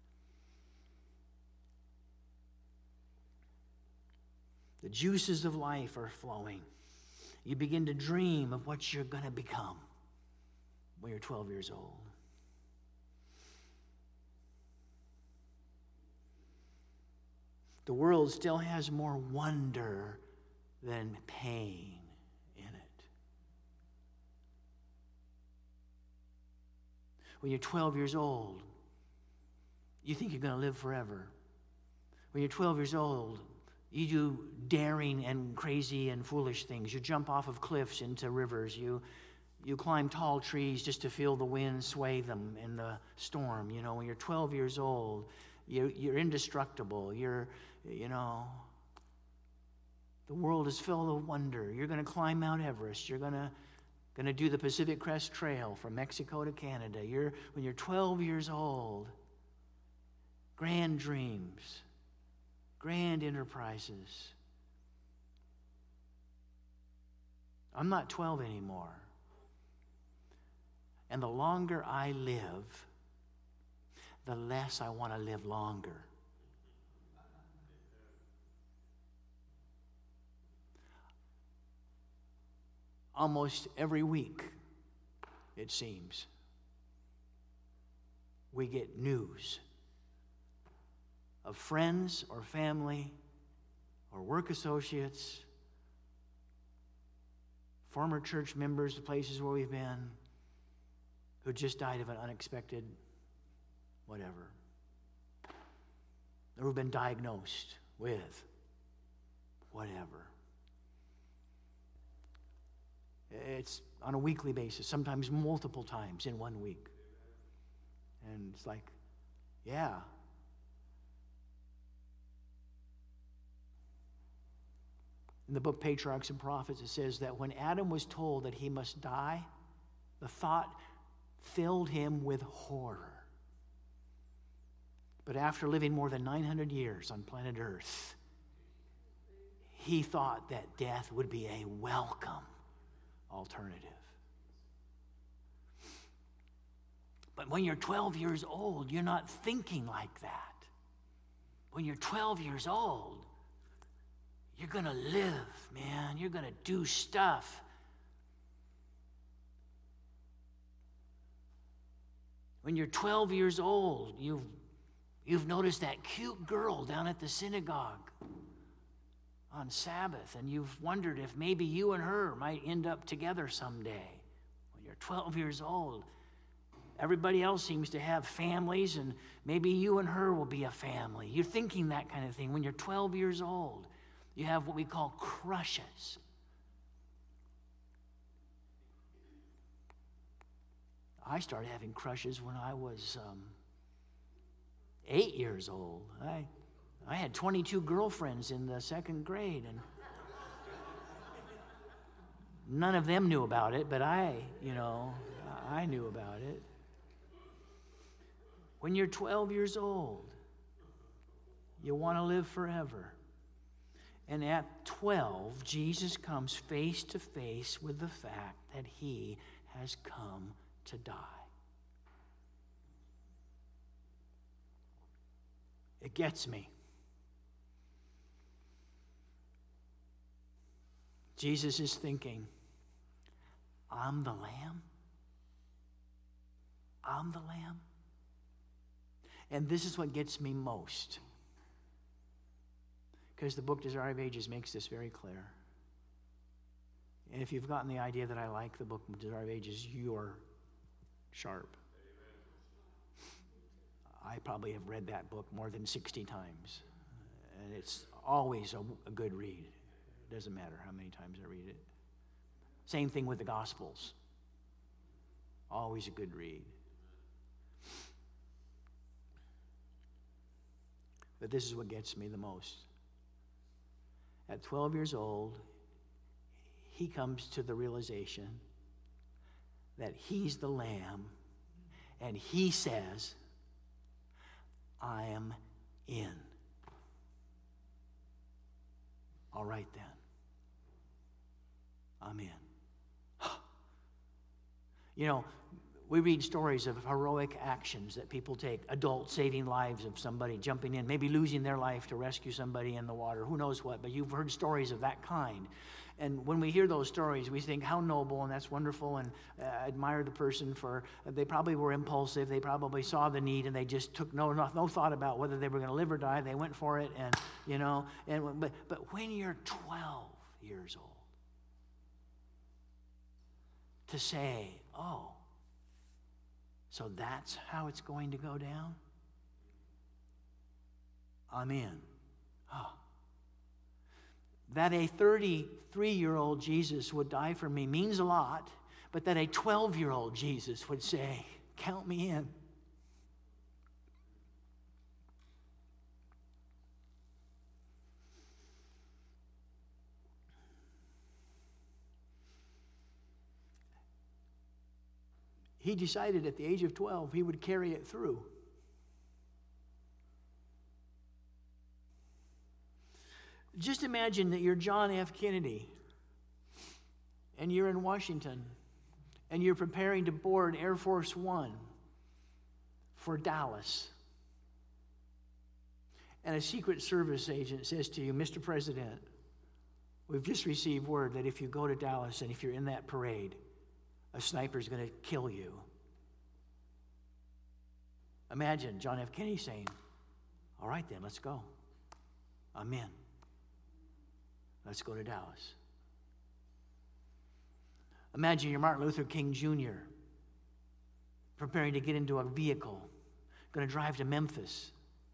The juices of life are flowing. You begin to dream of what you're going to become when you're twelve years old. The world still has more wonder than pain in it. When you're twelve years old, you think you're going to live forever. When you're twelve years old, you do daring and crazy and foolish things. You jump off of cliffs into rivers. You, you climb tall trees just to feel the wind sway them in the storm. You know, when you're twelve years old, You're, you're indestructible. You're, you know, the world is filled with wonder. You're going to climb Mount Everest. You're going to going to do the Pacific Crest Trail from Mexico to Canada. You're when you're twelve years old, grand dreams, grand enterprises. I'm not twelve anymore. And the longer I live, the less I want to live longer. Almost every week, it seems, we get news of friends or family or work associates, former church members, the places where we've been, who just died of an unexpected whatever, or who've been diagnosed with whatever. It's on a weekly basis, sometimes multiple times in one week. And it's like, yeah. In the book Patriarchs and Prophets, it says that when Adam was told that he must die, the thought filled him with horror. But after living more than nine hundred years on planet Earth, he thought that death would be a welcome alternative. But when you're twelve years old, you're not thinking like that. When you're twelve years old, you're going to live, man. You're going to do stuff. When you're twelve years old, you've, you've noticed that cute girl down at the synagogue on Sabbath, and you've wondered if maybe you and her might end up together someday. When you're twelve years old, everybody else seems to have families, and maybe you and her will be a family. You're thinking that kind of thing. When you're twelve years old, you have what we call crushes. I started having crushes when I was um, eight years old. I, I had twenty-two girlfriends in the second grade, and none of them knew about it, but I, you know, I knew about it. When you're twelve years old, you want to live forever. And at twelve, Jesus comes face to face with the fact that he has come to die. It gets me. Jesus is thinking, I'm the Lamb? I'm the Lamb? And this is what gets me most. Because the book Desire of Ages makes this very clear. And if you've gotten the idea that I like the book Desire of Ages, you're sharp. I probably have read that book more than sixty times. And it's always a, a good read. It doesn't matter how many times I read it. Same thing with the Gospels. Always a good read. But this is what gets me the most. At twelve years old, he comes to the realization that he's the Lamb, and he says, I am in. All right then. I'm in. You know, we read stories of heroic actions that people take, adults saving lives of somebody, jumping in, maybe losing their life to rescue somebody in the water, who knows what, but you've heard stories of that kind. And when we hear those stories, we think how noble, and that's wonderful, and uh, admire the person for, uh, they probably were impulsive, they probably saw the need, and they just took no no, no thought about whether they were going to live or die. They went for it, and, you know, and but but when you're twelve years old, to say, oh, so that's how it's going to go down? I'm in. Oh. That a thirty-three-year-old Jesus would die for me means a lot, but that a twelve-year-old Jesus would say, count me in. he decided at the age of twelve he would carry it through. Just imagine that you're John F. Kennedy and you're in Washington and you're preparing to board Air Force One for Dallas. And a Secret Service agent says to you, Mister President, we've just received word that if you go to Dallas and if you're in that parade, a sniper's going to kill you. Imagine John F. Kennedy saying, all right then, let's go. I'm in. Let's go to Dallas. Imagine you're Martin Luther King Junior preparing to get into a vehicle, going to drive to Memphis.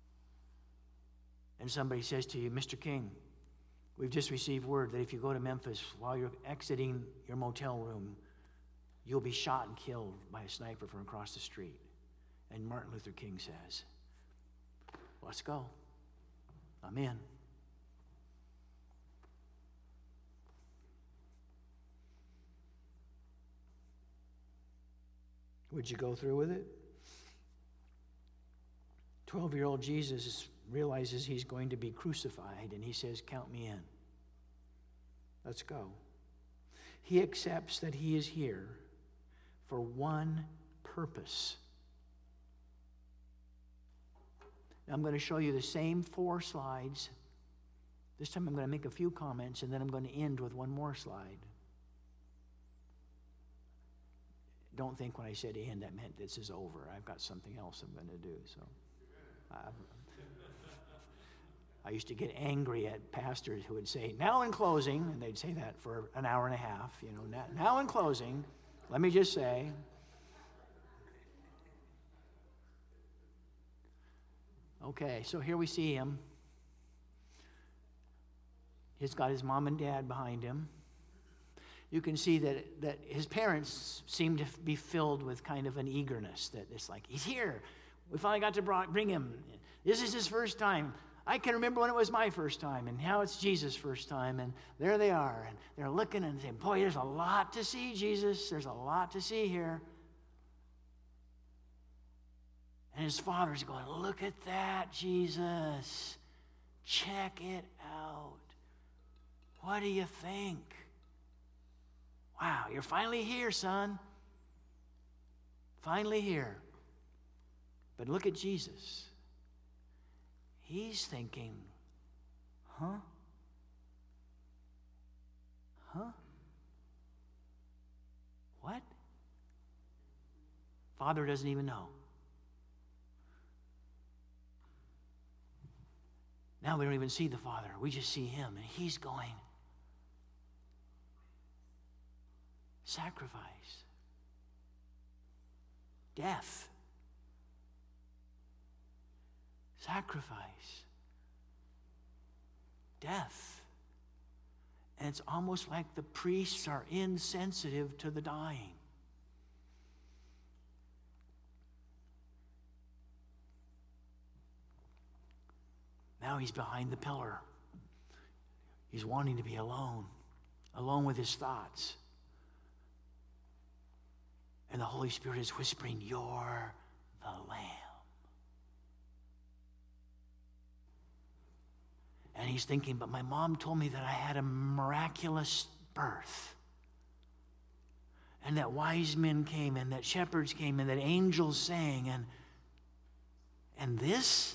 And somebody says to you, Mister King, we've just received word that if you go to Memphis, while you're exiting your motel room, you'll be shot and killed by a sniper from across the street. And Martin Luther King says, let's go. I'm in. Would you go through with it? twelve-year-old Jesus realizes he's going to be crucified, and he says, count me in. Let's go. He accepts that he is here for one purpose. Now, I'm going to show you the same four slides. This time I'm going to make a few comments, and then I'm going to end with one more slide. Don't think when I said end that meant this is over. I've got something else I'm going to do. So, I've, I used to get angry at pastors who would say, now in closing, and they'd say that for an hour and a half, you know, now, now in closing, let me just say, okay, so here we see him. He's got his mom and dad behind him. You can see that, that his parents seem to be filled with kind of an eagerness, that it's like, he's here. We finally got to bring him. This is his first time. I can remember when it was my first time, and now it's Jesus' first time, and there they are. And they're looking and saying, boy, there's a lot to see, Jesus. There's a lot to see here. And his father's going, look at that, Jesus. Check it out. What do you think? Wow, you're finally here, son. Finally here. But look at Jesus. He's thinking, huh? Huh? What? Father doesn't even know. Now we don't even see the Father. We just see him, and he's going, sacrifice. Death. Sacrifice. Death. And it's almost like the priests are insensitive to the dying. Now he's behind the pillar. He's wanting to be alone, alone with his thoughts. And the Holy Spirit is whispering, you're the Lamb. And he's thinking, but my mom told me that I had a miraculous birth. And that wise men came, and that shepherds came, and that angels sang. And, and this?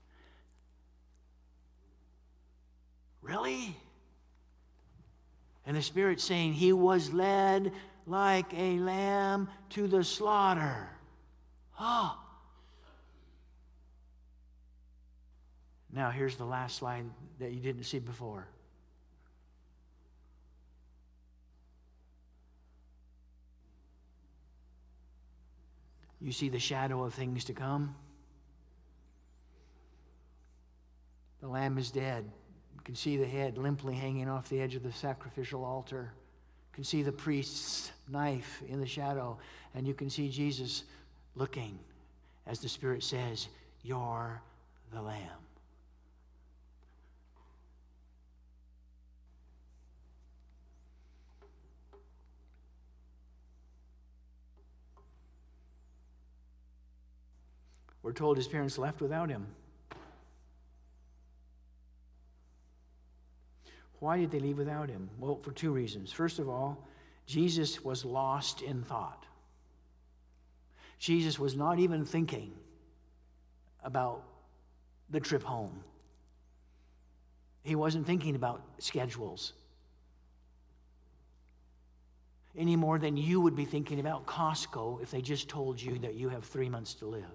Really? And the Spirit's saying, he was led like a lamb to the slaughter. Oh. Now here's the last slide that you didn't see before. You see the shadow of things to come. The lamb is dead. You can see the head limply hanging off the edge of the sacrificial altar. You can see the priest's knife in the shadow. And you can see Jesus looking as the Spirit says, you're the Lamb. We're told his parents left without him. Why did they leave without him? Well, for two reasons. First of all, Jesus was lost in thought. Jesus was not even thinking about the trip home. He wasn't thinking about schedules any more than you would be thinking about Costco if they just told you that you have three months to live.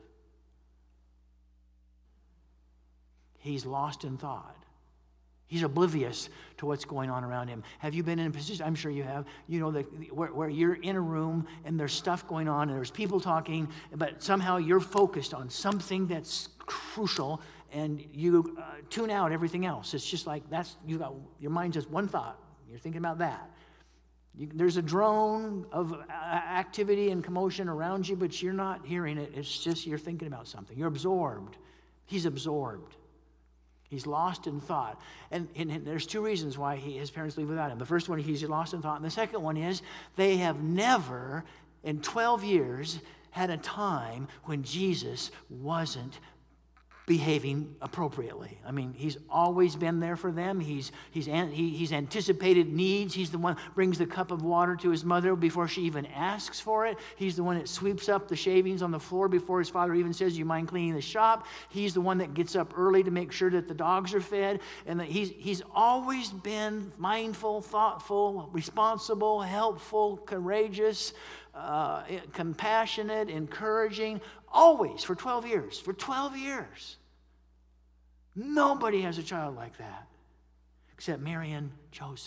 He's lost in thought. He's oblivious to what's going on around him. Have you been in a position, I'm sure you have, you know, that where, where you're in a room and there's stuff going on and there's people talking, but somehow you're focused on something that's crucial and you uh, tune out everything else. It's just like that's, you got, your mind's just one thought. You're thinking about that. You, there's a drone of uh, activity and commotion around you, but you're not hearing it. It's just you're thinking about something. You're absorbed. He's absorbed. He's lost in thought. And, and, and there's two reasons why he, his parents leave without him. The first one, he's lost in thought. And the second one is they have never, in twelve years, had a time when Jesus wasn't behaving appropriately. I mean, he's always been there for them. He's he's he, he's anticipated needs. He's the one who brings the cup of water to his mother before she even asks for it. He's the one that sweeps up the shavings on the floor before his father even says, "You mind cleaning the shop?" He's the one that gets up early to make sure that the dogs are fed. And that he's he's always been mindful, thoughtful, responsible, helpful, courageous, uh, compassionate, encouraging. Always, for twelve years. For twelve years. Nobody has a child like that except Mary and Joseph.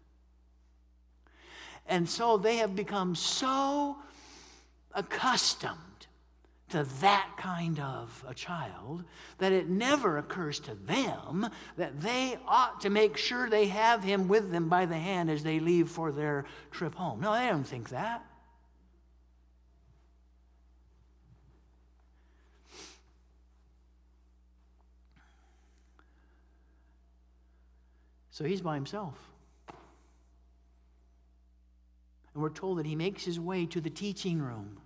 And so they have become so accustomed to that kind of a child that it never occurs to them that they ought to make sure they have him with them by the hand as they leave for their trip home. No, they don't think that. So he's by himself. And we're told that he makes his way to the teaching room.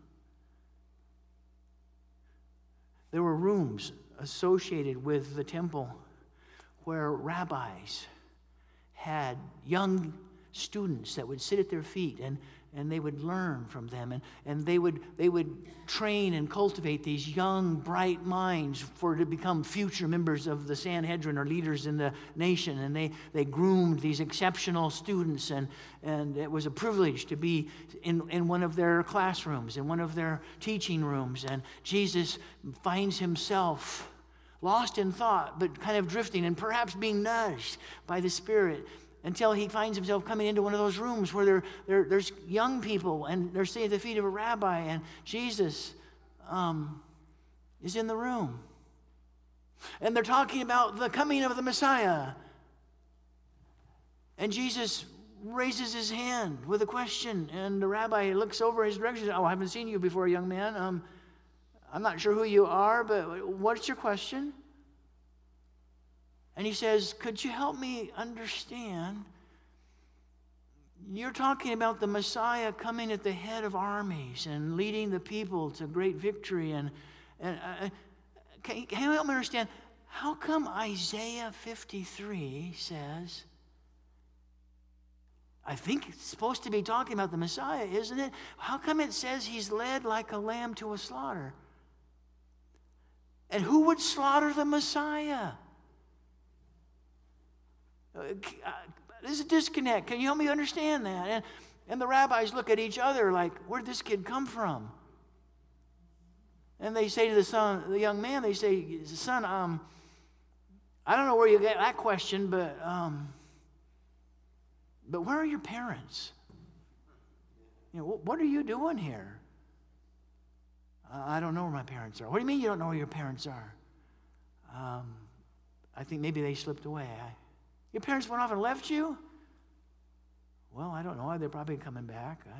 There were rooms associated with the temple where rabbis had young students that would sit at their feet and, and they would learn from them. And, and they would they would train and cultivate these young, bright minds for to become future members of the Sanhedrin or leaders in the nation. And they, they groomed these exceptional students. And, and it was a privilege to be in, in one of their classrooms, in one of their teaching rooms. And Jesus finds himself lost in thought, but kind of drifting and perhaps being nudged by the Spirit, until he finds himself coming into one of those rooms where there, there, there's young people and they're sitting at the feet of a rabbi, and Jesus um, is in the room. And they're talking about the coming of the Messiah. And Jesus raises his hand with a question, and the rabbi looks over his direction and says, "Oh, I haven't seen you before, young man. Um, I'm not sure who you are, but what's your question?" And he says, "Could you help me understand? You're talking about the Messiah coming at the head of armies and leading the people to great victory. And, and uh, can, can you help me understand, how come Isaiah fifty-three says, I think it's supposed to be talking about the Messiah, isn't it? How come it says he's led like a lamb to a slaughter? And who would slaughter the Messiah? Uh, there's a disconnect. Can you help me understand that?" And, and the rabbis look at each other like, "Where'd this kid come from?" And they say to the son, the young man, they say, "Son, um, I don't know where you get that question, but um, but where are your parents? You know, what, what are you doing here?" Uh, "I don't know where my parents are." "What do you mean you don't know where your parents are?" Um, "I think maybe they slipped away." I, "Your parents went off and left you?" "Well, I don't know. They're probably coming back." I...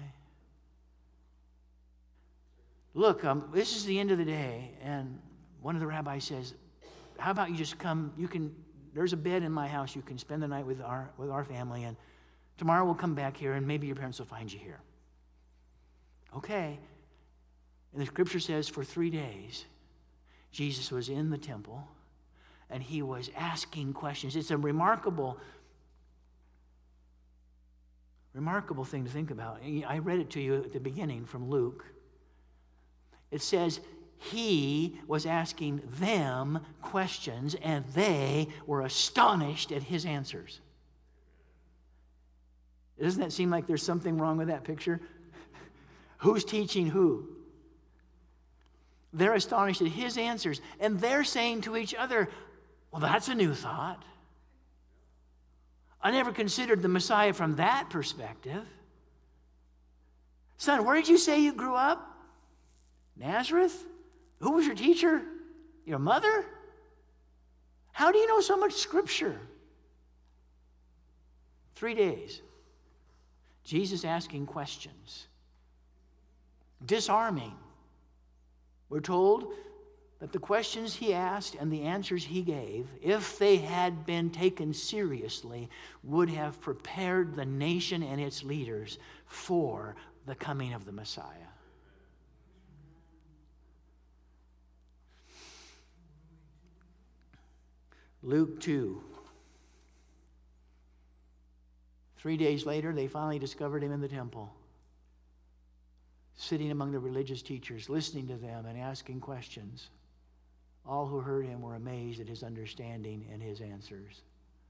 Look, um, this is the end of the day, and one of the rabbis says, "How about you just come? You can. There's a bed in my house. You can spend the night with our with our family, and tomorrow we'll come back here, and maybe your parents will find you here." Okay. And the scripture says, for three days, Jesus was in the temple, and he was asking questions. It's a remarkable, remarkable thing to think about. I read it to you at the beginning from Luke. It says, he was asking them questions, and they were astonished at his answers. Doesn't that seem like there's something wrong with that picture? Who's teaching who? They're astonished at his answers, and they're saying to each other, well, that's a new thought. I never considered the Messiah from that perspective. Son, where did you say you grew up? Nazareth? Who was your teacher? Your mother? How do you know so much Scripture? Three days. Jesus asking questions. Disarming. We're told that the questions he asked and the answers he gave, if they had been taken seriously, would have prepared the nation and its leaders for the coming of the Messiah. Luke two. Three days later, they finally discovered him in the temple, sitting among the religious teachers, listening to them and asking questions. All who heard him were amazed at his understanding and his answers.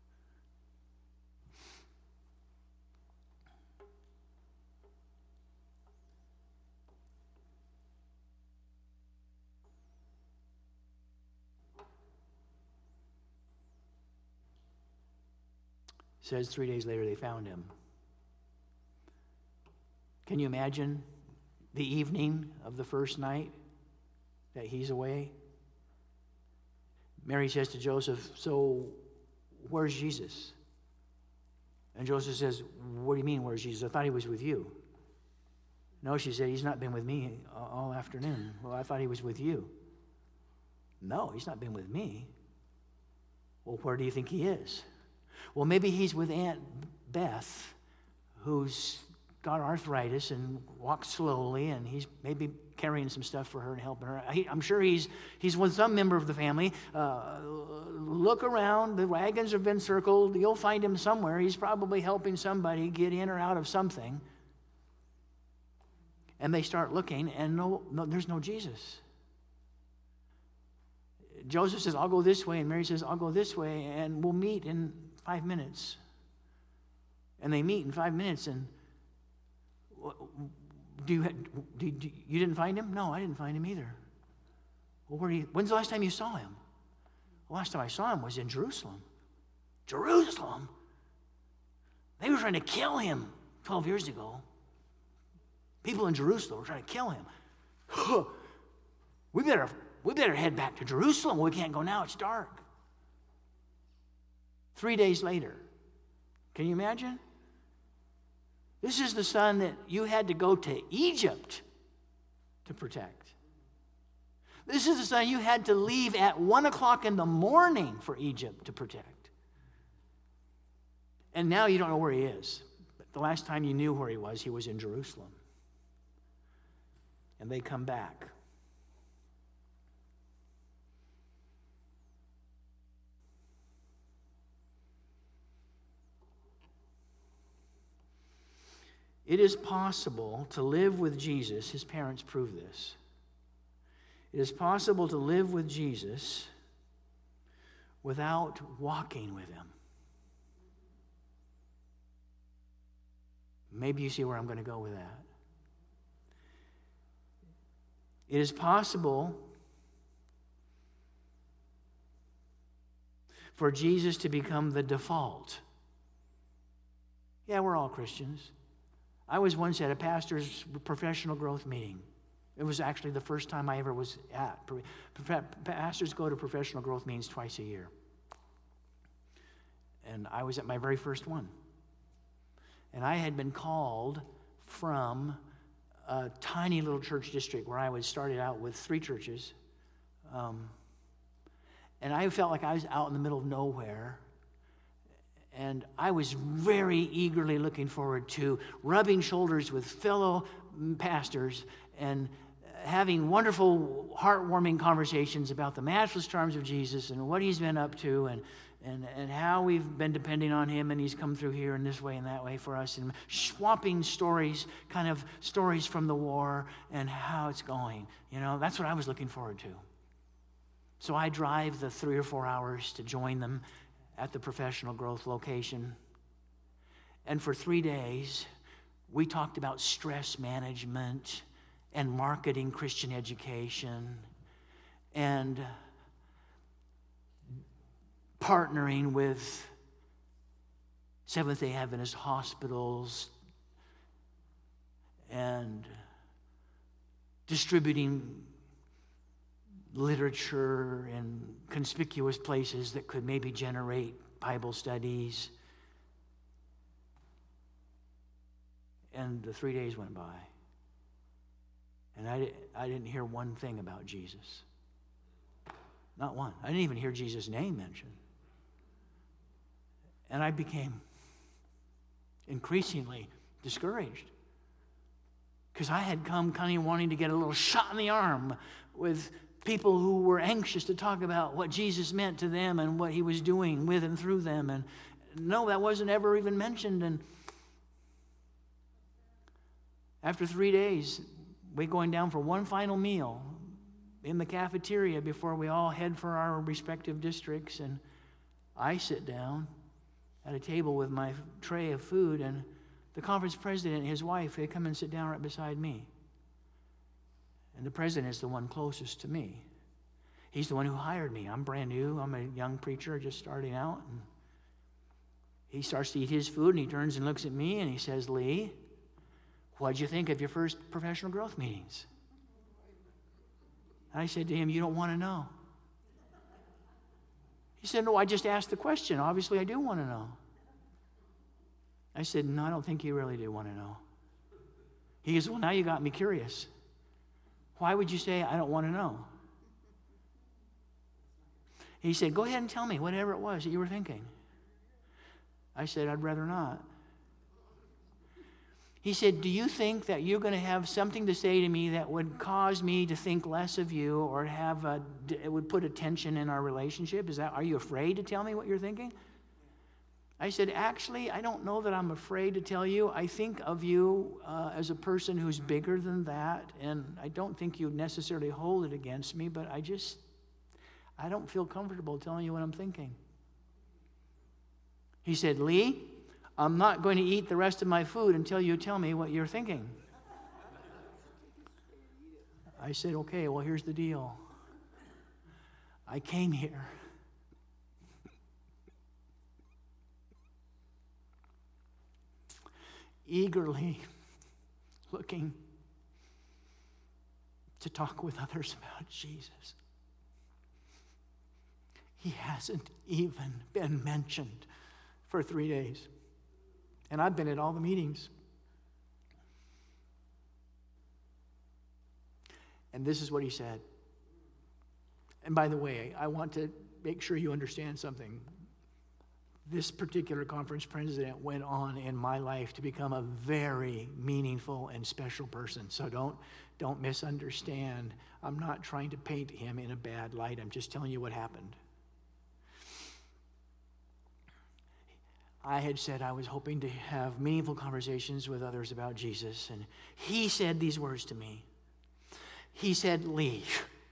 It says three days later they found him. Can you imagine the evening of the first night that he's away? Mary says to Joseph, so where's Jesus? And Joseph says, what do you mean, where's Jesus? I thought he was with you. No, she said, he's not been with me all afternoon. Well, I thought he was with you. No, he's not been with me. Well, where do you think he is? Well, maybe he's with Aunt Beth, who's got arthritis and walks slowly, and he's maybe carrying some stuff for her and helping her. He, I'm sure he's he's with some member of the family. Uh, look around. The wagons have been circled. You'll find him somewhere. He's probably helping somebody get in or out of something. And they start looking, and no, no, there's no Jesus. Joseph says, I'll go this way, and Mary says, I'll go this way, and we'll meet in five minutes. And they meet in five minutes, and do you, do, do, you didn't find him? No, I didn't find him either. Well, where do you, when's the last time you saw him? The last time I saw him was in Jerusalem. Jerusalem? They were trying to kill him twelve years ago. People in Jerusalem were trying to kill him. we better we better head back to Jerusalem. We can't go now, it's dark. Three days later. Can you imagine? This is the son that you had to go to Egypt to protect. This is the son you had to leave at one o'clock in the morning for Egypt to protect. And now you don't know where he is. But the last time you knew where he was, he was in Jerusalem. And they come back. It is possible to live with Jesus. His parents prove this. It is possible to live with Jesus without walking with him. Maybe you see where I'm going to go with that. It is possible for Jesus to become the default. Yeah, we're all Christians. I was once at a pastor's professional growth meeting. It was actually the first time I ever was at. Pastors go to professional growth meetings twice a year. And I was at my very first one. And I had been called from a tiny little church district where I was started out with three churches. Um, and I felt like I was out in the middle of nowhere. And I was very eagerly looking forward to rubbing shoulders with fellow pastors and having wonderful, heartwarming conversations about the matchless charms of Jesus and what he's been up to and, and, and how we've been depending on him, and he's come through here in this way and that way for us, and swapping stories, kind of stories from the war and how it's going. You know, that's what I was looking forward to. So I drive the three or four hours to join them at the Professional Growth location. And for three days, we talked about stress management and marketing Christian education and partnering with Seventh-day Adventist hospitals and distributing literature in conspicuous places that could maybe generate Bible studies. And the three days went by. And I, I didn't hear one thing about Jesus. Not one. I didn't even hear Jesus' name mentioned. And I became increasingly discouraged. Because I had come kind of wanting to get a little shot in the arm with people who were anxious to talk about what Jesus meant to them and what he was doing with and through them. And no, that wasn't ever even mentioned. And after three days, we're going down for one final meal in the cafeteria before we all head for our respective districts. And I sit down at a table with my tray of food, and the conference president and his wife, they come and sit down right beside me. And the president is the one closest to me. He's the one who hired me. I'm brand new. I'm a young preacher just starting out. And he starts to eat his food, and he turns and looks at me, and he says, "Lee, what'd you think of your first professional growth meetings?" I said to him, "You don't want to know." He said, "No, I just asked the question. Obviously, I do want to know." I said, "No, I don't think you really do want to know." He goes, "Well, now you got me curious. Why would you say I don't want to know?" He said, "Go ahead and tell me whatever it was that you were thinking." I said, "I'd rather not." He said, "Do you think that you're going to have something to say to me that would cause me to think less of you or have a, it would put a tension in our relationship? Is that, are you afraid to tell me what you're thinking?" I said, "Actually, I don't know that I'm afraid to tell you. I think of you uh, as a person who's bigger than that, and I don't think you necessarily hold it against me, but I just, I don't feel comfortable telling you what I'm thinking." He said, "Lee, I'm not going to eat the rest of my food until you tell me what you're thinking." I said, "Okay, well, here's the deal. I came here eagerly looking to talk with others about Jesus. He hasn't even been mentioned for three days. And I've been at all the meetings. And this is what he said. And by the way, I want to make sure you understand something. This particular conference president went on in my life to become a very meaningful and special person. So don't, don't misunderstand. I'm not trying to paint him in a bad light. I'm just telling you what happened. I had said I was hoping to have meaningful conversations with others about Jesus, and he said these words to me. He said, "Lee,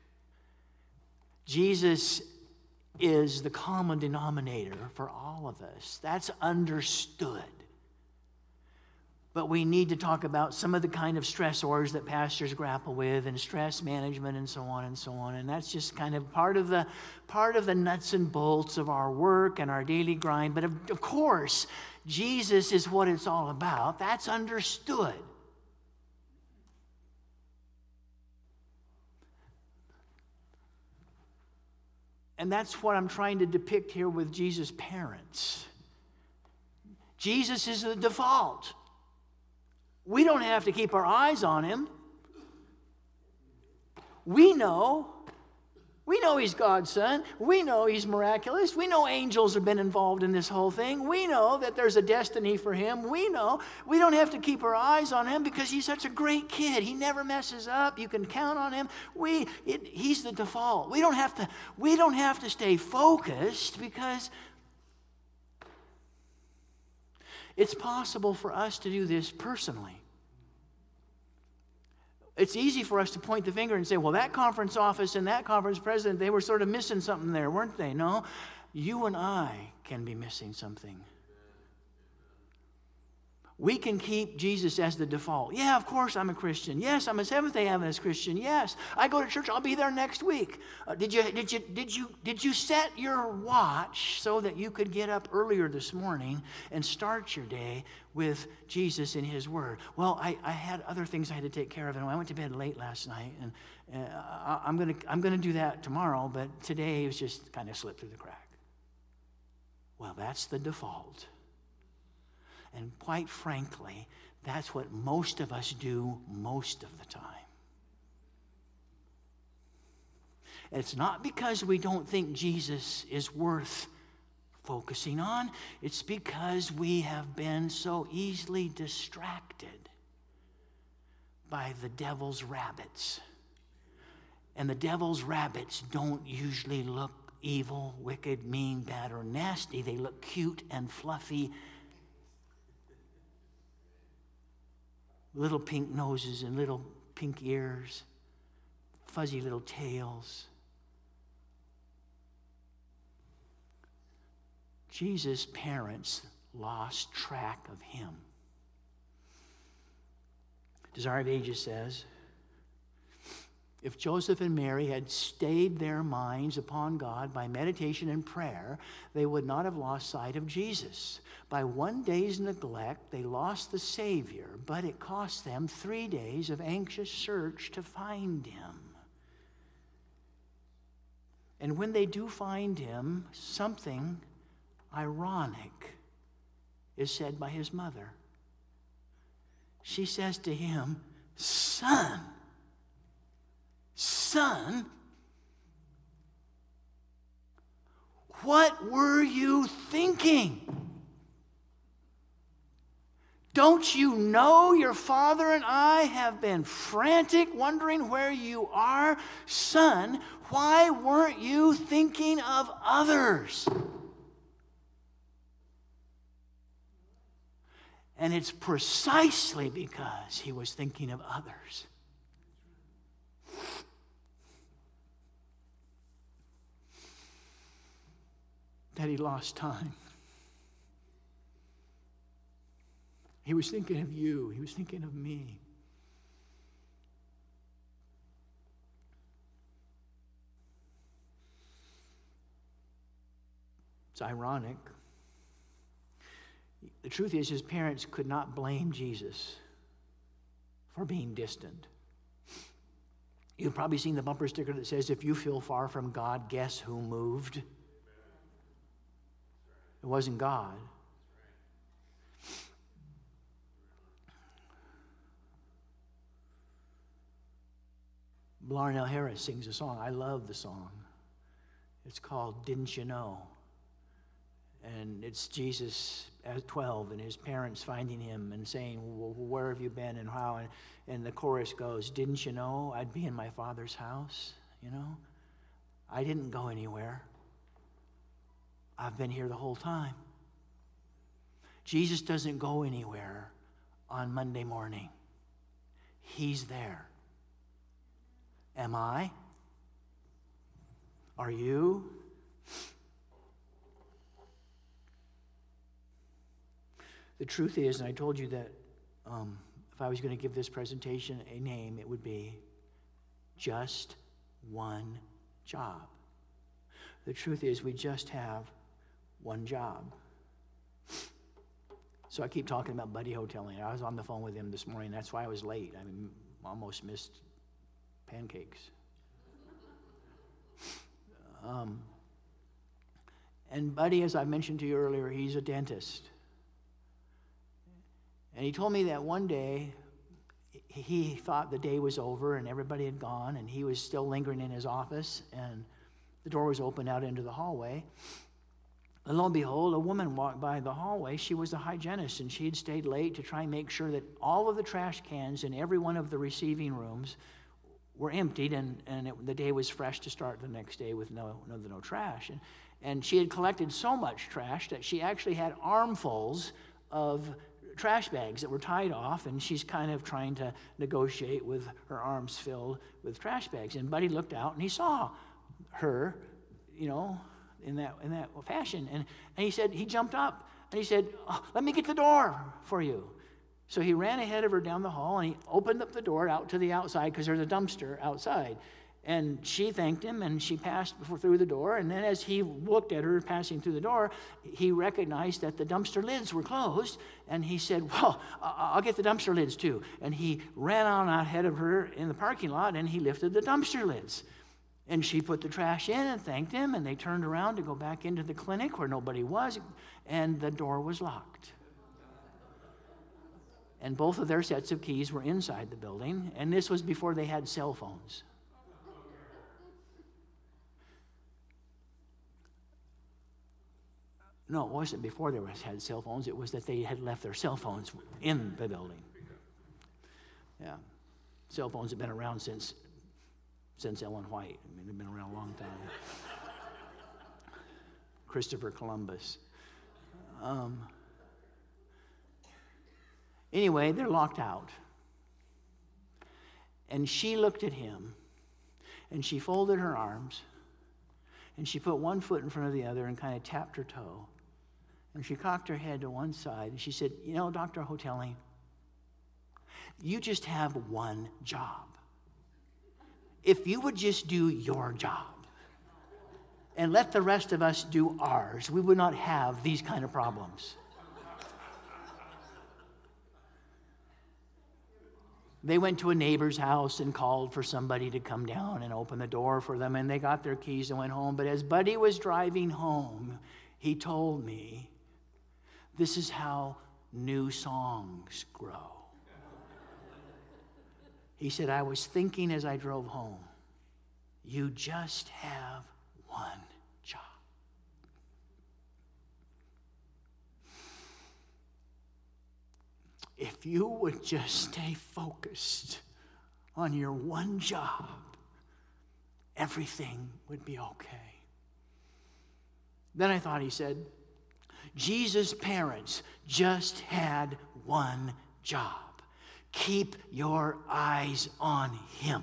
Jesus is the common denominator for all of us. That's understood. But we need to talk about some of the kind of stressors that pastors grapple with, and stress management and so on and so on. And that's just kind of part of the part of the nuts and bolts of our work and our daily grind. But of, of course, Jesus is what it's all about. That's understood. And that's what I'm trying to depict here with Jesus' parents. Jesus is the default. We don't have to keep our eyes on him. We know. We know he's God's son. We know he's miraculous. We know angels have been involved in this whole thing. We know that there's a destiny for him. We know we don't have to keep our eyes on him because he's such a great kid. He never messes up. You can count on him. We, it, he's the default. We don't have to, we don't have to stay focused because it's possible for us to do this personally. It's easy for us to point the finger and say, well, that conference office and that conference president, they were sort of missing something there, weren't they? No, you and I can be missing something. We can keep Jesus as the default. Yeah, of course I'm a Christian. Yes, I'm a Seventh-day Adventist Christian. Yes, I go to church. I'll be there next week. Uh, did you did you did you did you set your watch so that you could get up earlier this morning and start your day with Jesus and His Word? Well, I, I had other things I had to take care of, and I went to bed late last night, and uh, I, I'm gonna I'm gonna do that tomorrow. But today it was just kind of slipped through the crack. Well, that's the default. And quite frankly, that's what most of us do most of the time. And it's not because we don't think Jesus is worth focusing on. It's because we have been so easily distracted by the devil's rabbits. And the devil's rabbits don't usually look evil, wicked, mean, bad, or nasty. They look cute and fluffy. Little pink noses and little pink ears, fuzzy little tails. Jesus' parents lost track of him. Desire of Ages says, if Joseph and Mary had stayed their minds upon God by meditation and prayer, they would not have lost sight of Jesus. By one day's neglect, they lost the Savior, but it cost them three days of anxious search to find him. And when they do find him, something ironic is said by his mother. She says to him, "Son, Son, what were you thinking? Don't you know your father and I have been frantic, wondering where you are? Son, why weren't you thinking of others?" And it's precisely because he was thinking of others that he lost time. He was thinking of you. He was thinking of me. It's ironic. The truth is, his parents could not blame Jesus for being distant. You've probably seen the bumper sticker that says, if you feel far from God, guess who moved? It wasn't God. Larnell Harris sings a song. I love the song. It's called Didn't You Know? And it's Jesus at twelve and his parents finding him and saying, well, where have you been and how? And, and the chorus goes, didn't you know I'd be in my Father's house? You know, I didn't go anywhere. I've been here the whole time. Jesus doesn't go anywhere on Monday morning. He's there. Am I? Are you? The truth is, and I told you that um, if I was going to give this presentation a name, it would be Just One Job. The truth is, we just have one job. So I keep talking about Buddy Hoteling. I was on the phone with him this morning. That's why I was late. I mean, almost missed pancakes. Um, and Buddy, as I mentioned to you earlier, he's a dentist. And he told me that one day he thought the day was over and everybody had gone and he was still lingering in his office. And the door was open out into the hallway. And lo and behold, a woman walked by the hallway. She was a hygienist, and she had stayed late to try and make sure that all of the trash cans in every one of the receiving rooms were emptied, and, and it, the day was fresh to start the next day with no, no, no trash. And, and she had collected so much trash that she actually had armfuls of trash bags that were tied off, and she's kind of trying to negotiate with her arms filled with trash bags. And Buddy looked out, and he saw her, you know, in that in that fashion. And, and he said, he jumped up, and he said, oh, let me get the door for you. So he ran ahead of her down the hall, and he opened up the door out to the outside because there's a dumpster outside. And she thanked him, and she passed through the door. And then as he looked at her passing through the door, he recognized that the dumpster lids were closed. And he said, well, I'll get the dumpster lids too. And he ran on ahead of her in the parking lot, and he lifted the dumpster lids. And she put the trash in and thanked him, and they turned around to go back into the clinic where nobody was, and the door was locked. And both of their sets of keys were inside the building, and this was before they had cell phones. No, it wasn't before they had cell phones. It was that they had left their cell phones in the building. Yeah. Cell phones have been around since since Ellen White. I mean, they've been around a long time. Christopher Columbus. Um, anyway, they're locked out. And she looked at him, and she folded her arms, and she put one foot in front of the other and kind of tapped her toe. And she cocked her head to one side, and she said, you know, Doctor Hotelling, you just have one job. If you would just do your job and let the rest of us do ours, we would not have these kind of problems. They went to a neighbor's house and called for somebody to come down and open the door for them, and they got their keys and went home. But as Buddy was driving home, he told me, this is how new songs grow. He said, I was thinking as I drove home, you just have one job. If you would just stay focused on your one job, everything would be okay. Then I thought he said, Jesus' parents just had one job. Keep your eyes on him.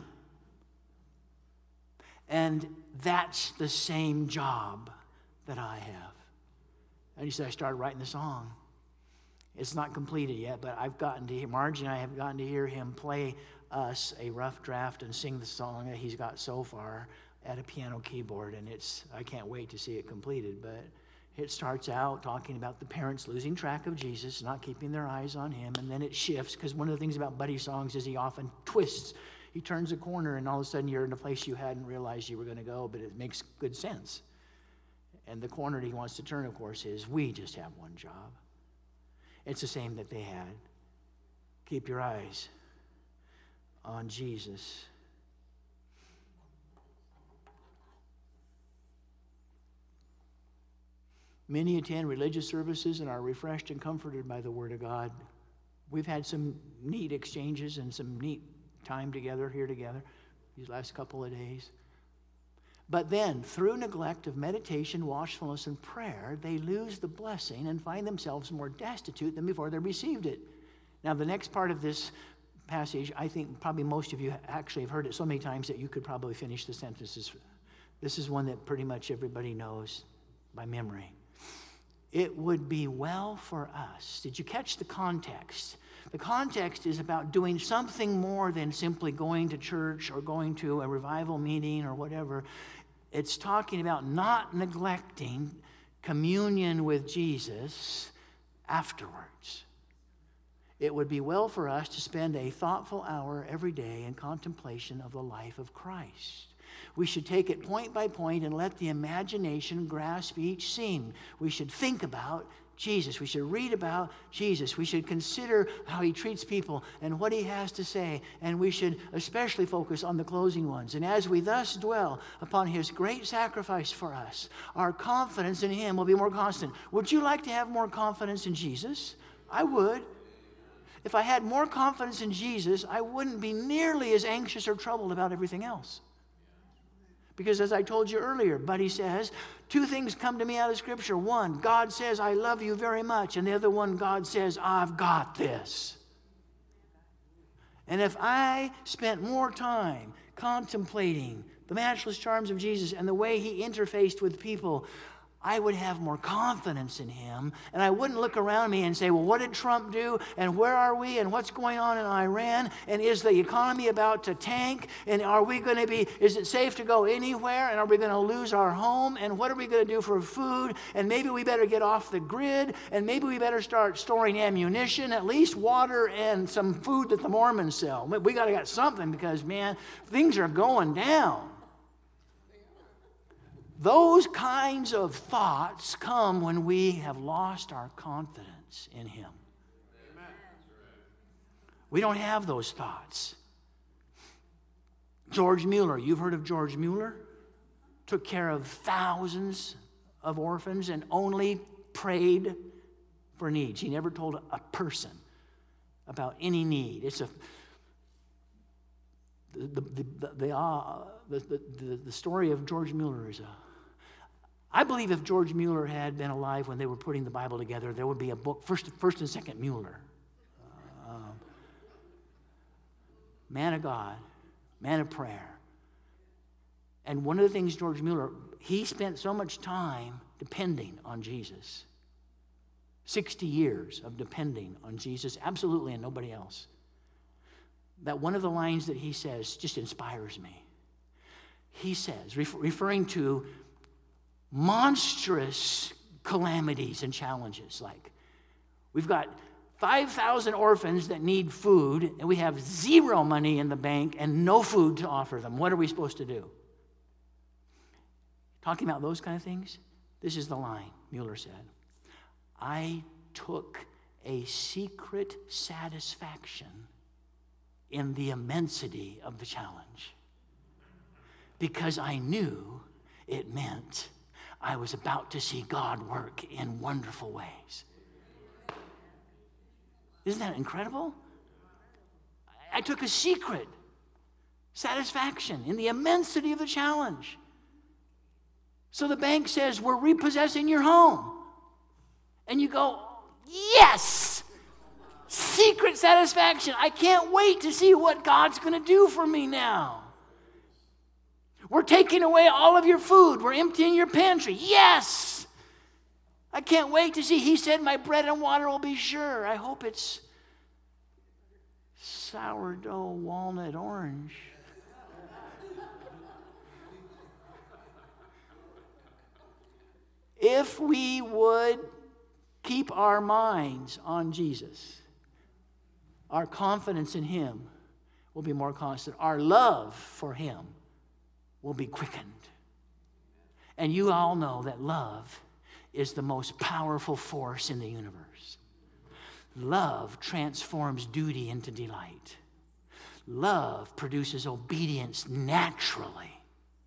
And that's the same job that I have. And he said, I started writing the song. It's not completed yet, but I've gotten to hear, Margie and I have gotten to hear him play us a rough draft and sing the song that he's got so far at a piano keyboard. And it's, I can't wait to see it completed, but it starts out talking about the parents losing track of Jesus, not keeping their eyes on him, and then it shifts, because one of the things about Buddy's songs is he often twists. He turns a corner, and all of a sudden you're in a place you hadn't realized you were going to go, but it makes good sense. And the corner that he wants to turn, of course, is we just have one job. It's the same that they had. Keep your eyes on Jesus. Many attend religious services and are refreshed and comforted by the Word of God. We've had some neat exchanges and some neat time together, here together, these last couple of days. But then, through neglect of meditation, watchfulness, and prayer, they lose the blessing and find themselves more destitute than before they received it. Now, the next part of this passage, I think probably most of you actually have heard it so many times that you could probably finish the sentences. This is one that pretty much everybody knows by memory. It would be well for us. Did you catch the context? The context is about doing something more than simply going to church or going to a revival meeting or whatever. It's talking about not neglecting communion with Jesus afterwards. It would be well for us to spend a thoughtful hour every day in contemplation of the life of Christ. We should take it point by point and let the imagination grasp each scene. We should think about Jesus. We should read about Jesus. We should consider how he treats people and what he has to say. And we should especially focus on the closing ones. And as we thus dwell upon his great sacrifice for us, our confidence in him will be more constant. Would you like to have more confidence in Jesus? I would. If I had more confidence in Jesus, I wouldn't be nearly as anxious or troubled about everything else. Because as I told you earlier, Buddy says, two things come to me out of Scripture. One, God says, I love you very much. And the other one, God says, I've got this. And if I spent more time contemplating the matchless charms of Jesus and the way he interfaced with people, I would have more confidence in him, and I wouldn't look around me and say, well, what did Trump do, and where are we, and what's going on in Iran, and is the economy about to tank, and are we going to be, is it safe to go anywhere, and are we going to lose our home, and what are we going to do for food, and maybe we better get off the grid, and maybe we better start storing ammunition, at least water and some food that the Mormons sell. We got to get something because, man, things are going down. Those kinds of thoughts come when we have lost our confidence in him. Amen. We don't have those thoughts. George Mueller, you've heard of George Mueller? Took care of thousands of orphans and only prayed for needs. He never told a person about any need. It's a the the the the, uh, the, the, the story of George Mueller is a I believe if George Mueller had been alive when they were putting the Bible together, there would be a book, First, first and Second Mueller. Um, man of God, man of prayer. And one of the things George Mueller, he spent so much time depending on Jesus. sixty years of depending on Jesus, absolutely, and nobody else. That one of the lines that he says just inspires me. He says, refer, referring to monstrous calamities and challenges, like we've got five thousand orphans that need food, and we have zero money in the bank and no food to offer them. What are we supposed to do? Talking about those kind of things, this is the line Mueller said. I took a secret satisfaction in the immensity of the challenge because I knew it meant I was about to see God work in wonderful ways. Isn't that incredible? I took a secret satisfaction in the immensity of the challenge. So the bank says, we're repossessing your home. And you go, yes! Secret satisfaction. I can't wait to see what God's going to do for me now. We're taking away all of your food. We're emptying your pantry. Yes! I can't wait to see. He said my bread and water will be sure. I hope it's sourdough, walnut, orange. If we would keep our minds on Jesus, our confidence in him will be more constant. Our love for him will be quickened. And you all know that love is the most powerful force in the universe. Love transforms duty into delight. Love produces obedience naturally.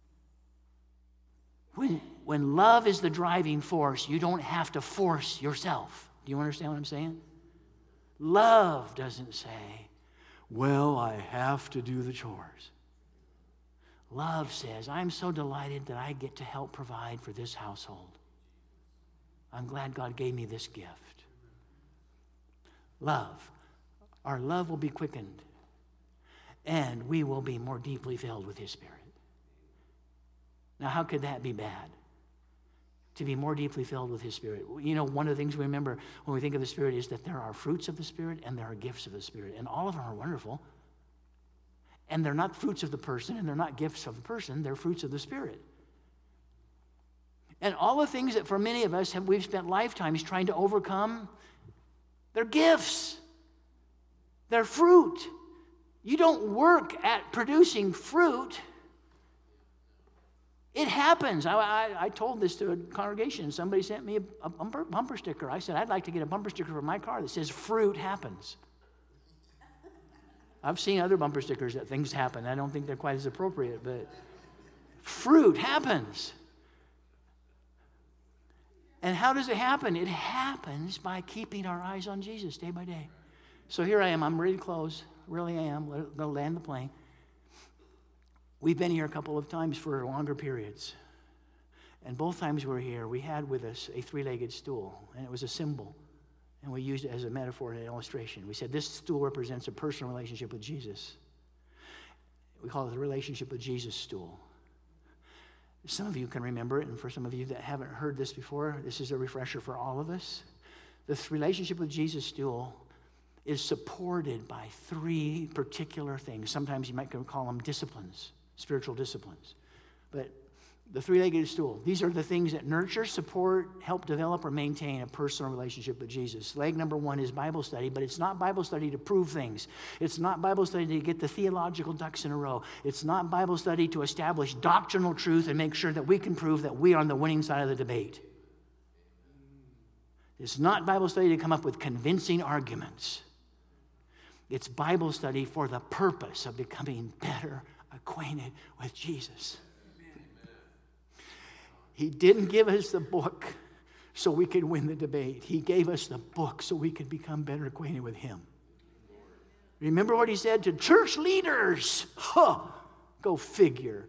When, when love is the driving force, you don't have to force yourself. Do you understand what I'm saying? Love doesn't say, well, I have to do the chores. Love says, I'm so delighted that I get to help provide for this household. I'm glad God gave me this gift. Love. Our love will be quickened, and we will be more deeply filled with his Spirit. Now, how could that be bad? To be more deeply filled with his Spirit. You know, one of the things we remember when we think of the Spirit is that there are fruits of the Spirit and there are gifts of the Spirit, and all of them are wonderful. And they're not fruits of the person, and they're not gifts of the person. They're fruits of the Spirit. And all the things that for many of us have we've spent lifetimes trying to overcome, they're gifts. They're fruit. You don't work at producing fruit. It happens. I, I, I told this to a congregation. Somebody sent me a, a bumper, bumper sticker. I said, I'd like to get a bumper sticker for my car that says, fruit happens. I've seen other bumper stickers that things happen. I don't think they're quite as appropriate, but fruit happens. And how does it happen? It happens by keeping our eyes on Jesus day by day. So here I am. I'm ready to close. Really am. I'm going to land the plane. We've been here a couple of times for longer periods. And both times we were here, we had with us a three-legged stool, and it was a symbol. And we used it as a metaphor and an illustration. We said this stool represents a personal relationship with Jesus. We call it the relationship with Jesus stool. Some of you can remember it, and for some of you that haven't heard this before, this is a refresher for all of us. This relationship with Jesus stool is supported by three particular things. Sometimes you might call them disciplines, spiritual disciplines. But the three-legged stool, these are the things that nurture, support, help develop, or maintain a personal relationship with Jesus. Leg number one is Bible study, but it's not Bible study to prove things. It's not Bible study to get the theological ducks in a row. It's not Bible study to establish doctrinal truth and make sure that we can prove that we are on the winning side of the debate. It's not Bible study to come up with convincing arguments. It's Bible study for the purpose of becoming better acquainted with Jesus. He didn't give us the book so we could win the debate. He gave us the book so we could become better acquainted with him. Remember what he said to church leaders? Huh, go figure.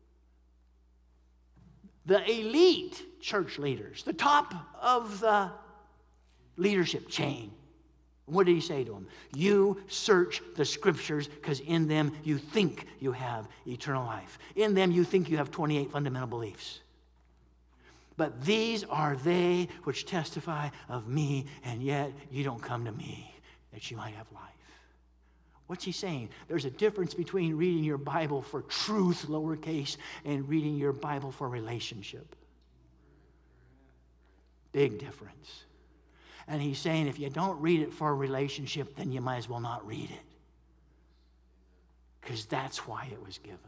The elite church leaders, the top of the leadership chain. What did he say to them? You search the scriptures because in them you think you have eternal life. In them you think you have twenty-eight fundamental beliefs. But these are they which testify of me, and yet you don't come to me that you might have life. What's he saying? There's a difference between reading your Bible for truth, lowercase, and reading your Bible for relationship. Big difference. And he's saying if you don't read it for a relationship, then you might as well not read it. Because that's why it was given.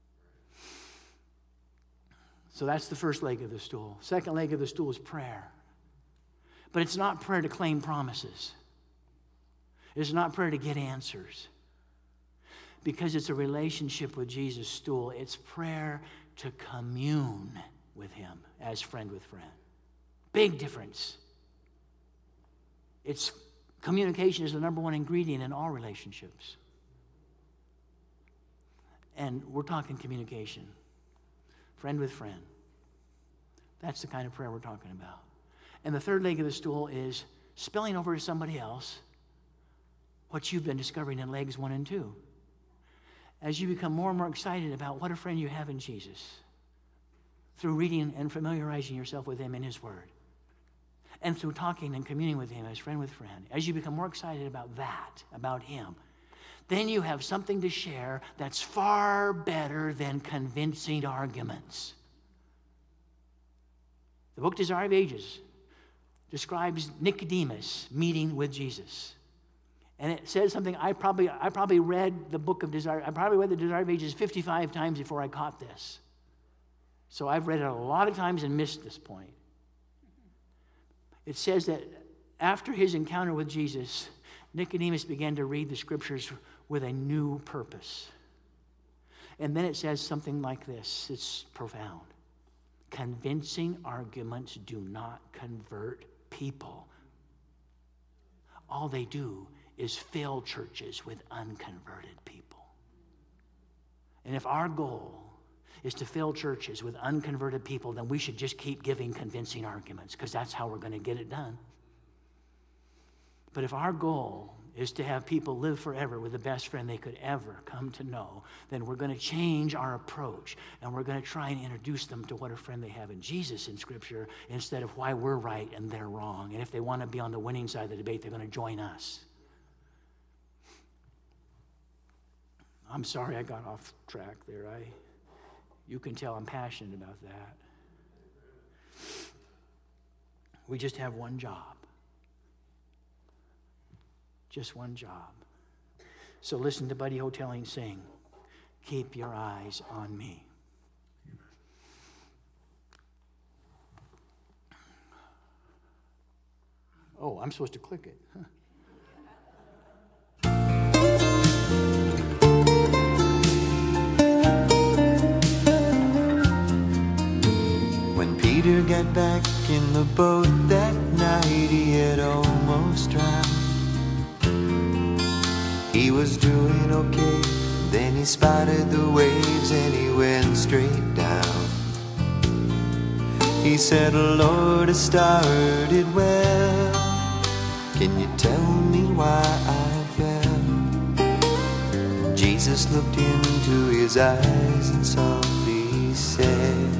So that's the first leg of the stool. Second leg of the stool is prayer. But it's not prayer to claim promises. It's not prayer to get answers. Because it's a relationship with Jesus' stool. It's prayer to commune with him as friend with friend. Big difference. It's communication is the number one ingredient in all relationships. And we're talking communication. Friend with friend. That's the kind of prayer we're talking about. And the third leg of the stool is spilling over to somebody else what you've been discovering in legs one and two. As you become more and more excited about what a friend you have in Jesus, through reading and familiarizing yourself with him in his word, and through talking and communing with him as friend with friend, as you become more excited about that, about him, then you have something to share that's far better than convincing arguments. The book Desire of Ages describes Nicodemus meeting with Jesus. And it says something, I probably, I probably read the book of Desire, I probably read the Desire of Ages fifty-five times before I caught this. So I've read it a lot of times and missed this point. It says that after his encounter with Jesus, Nicodemus began to read the scriptures with a new purpose. And then it says something like this. It's profound. Convincing arguments do not convert people. All they do is fill churches with unconverted people. And if our goal is to fill churches with unconverted people, then we should just keep giving convincing arguments, because that's how we're going to get it done. But if our goal is to have people live forever with the best friend they could ever come to know, then we're going to change our approach, and we're going to try and introduce them to what a friend they have in Jesus in Scripture, instead of why we're right and they're wrong. And if they want to be on the winning side of the debate, they're going to join us. I'm sorry I got off track there. I, you can tell I'm passionate about that. We just have one job. Just one job. So listen to Buddy Hoteling sing, "Keep Your Eyes on Me." Oh, I'm supposed to click it. Huh. When Peter got back in the boat that night, he had almost drowned. He was doing okay, then he spotted the waves and he went straight down. He said, Lord, I started well. Can you tell me why I fell? Jesus looked into his eyes and softly said,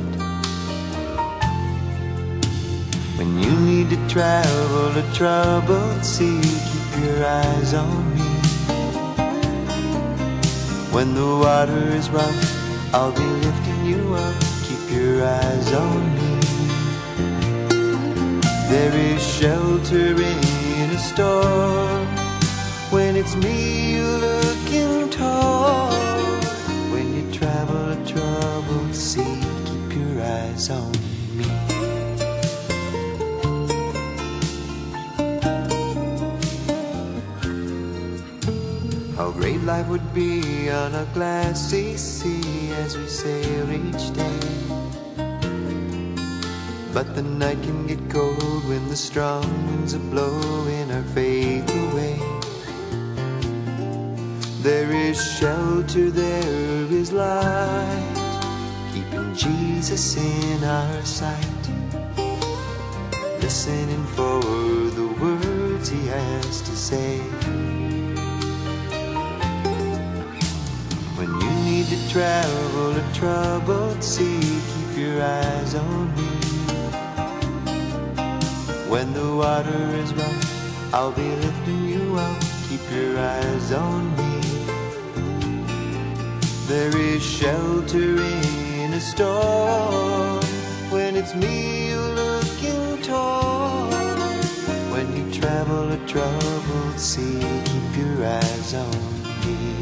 when you need to travel a troubled sea, keep your eyes on me. When the water is rough, I'll be lifting you up. Keep your eyes on me. There is shelter in a storm when it's me you're looking toward. When you travel a troubled sea, keep your eyes on me. How great life would be on a glassy sea as we sail each day. But the night can get cold when the strong winds are blowing our faith away. There is shelter, there is light, keeping Jesus in our sight, listening for the words he has to say. When you need to travel a troubled sea, keep your eyes on me. When the water is rough, I'll be lifting you up. Keep your eyes on me. There is shelter in a storm when it's me you're looking toward. When you travel a troubled sea, keep your eyes on me.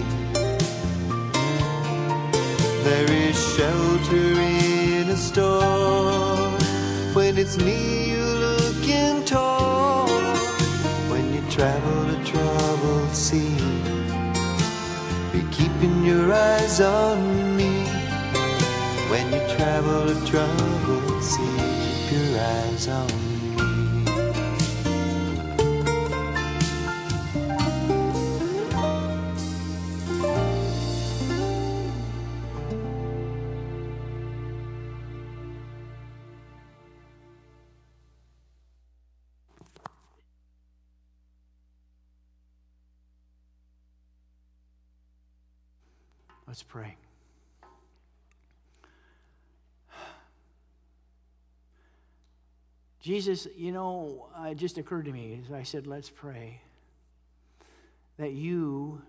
There is shelter in a storm when it's me you're looking toward. When you travel a troubled sea, be keeping your eyes on me. When you travel a troubled sea, keep your eyes on me. Let's pray. Jesus, you know, it just occurred to me as I said, let's pray, that you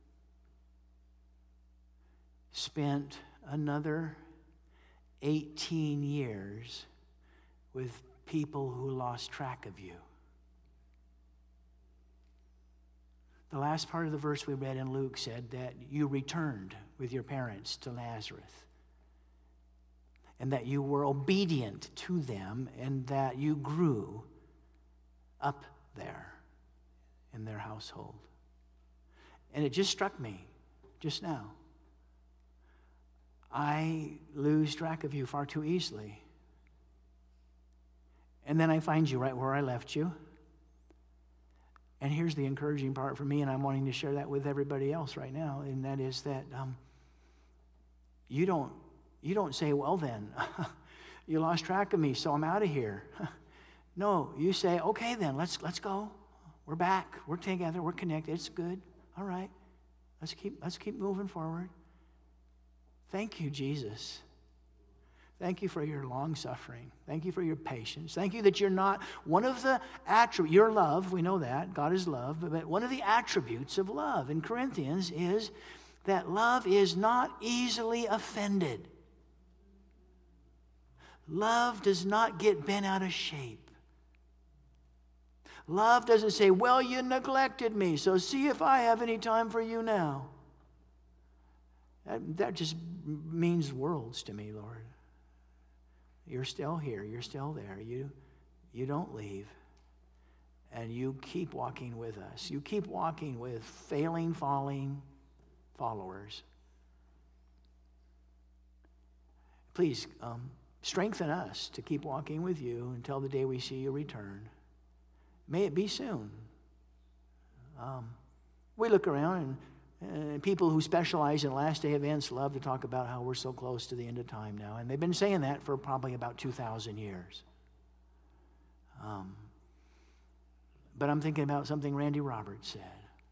spent another eighteen years with people who lost track of you. The last part of the verse we read in Luke said that you returned with your parents to Nazareth, and that you were obedient to them, and that you grew up there in their household. And it just struck me just now. I lose track of you far too easily. And then I find you right where I left you. And here's the encouraging part for me, and I'm wanting to share that with everybody else right now, and that is that um, you don't you don't say, well then, you lost track of me, so I'm out of here. No, you say, okay then, let's let's go. We're back. We're together. We're connected. It's good. All right. Let's keep let's keep moving forward. Thank you, Jesus. Thank you for your long suffering. Thank you for your patience. Thank you that you're not one of the attributes, your love, we know that, God is love, but one of the attributes of love in Corinthians is that love is not easily offended. Love does not get bent out of shape. Love doesn't say, well, you neglected me, so see if I have any time for you now. That, that just means worlds to me, Lord. You're still here. You're still there. You, you don't leave. and you keep walking with us. You keep walking with failing, falling followers. Please um, strengthen us to keep walking with you until the day we see you return. May it be soon. Um, we look around, and uh, people who specialize in last day events love to talk about how we're so close to the end of time now. And they've been saying that for probably about two thousand years. Um, but I'm thinking about something Randy Roberts said.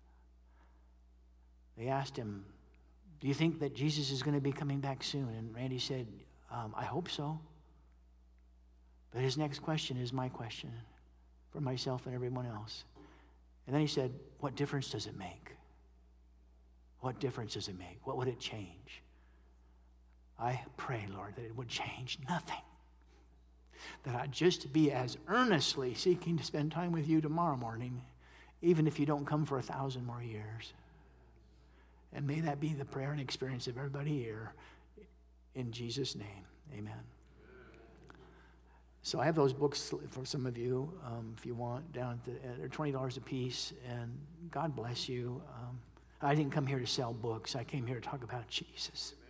They asked him, do you think that Jesus is going to be coming back soon? And Randy said, um, I hope so. But his next question is my question for myself and everyone else. And then he said, what difference does it make? What difference does it make? What would it change? I pray, Lord, that it would change nothing. That I'd just be as earnestly seeking to spend time with you tomorrow morning, even if you don't come for a thousand more years. And may that be the prayer and experience of everybody here. In Jesus' name, amen. So I have those books for some of you, um, if you want, down at the, uh, they're twenty dollars a piece, and God bless you. Um, I didn't come here to sell books. I came here to talk about Jesus.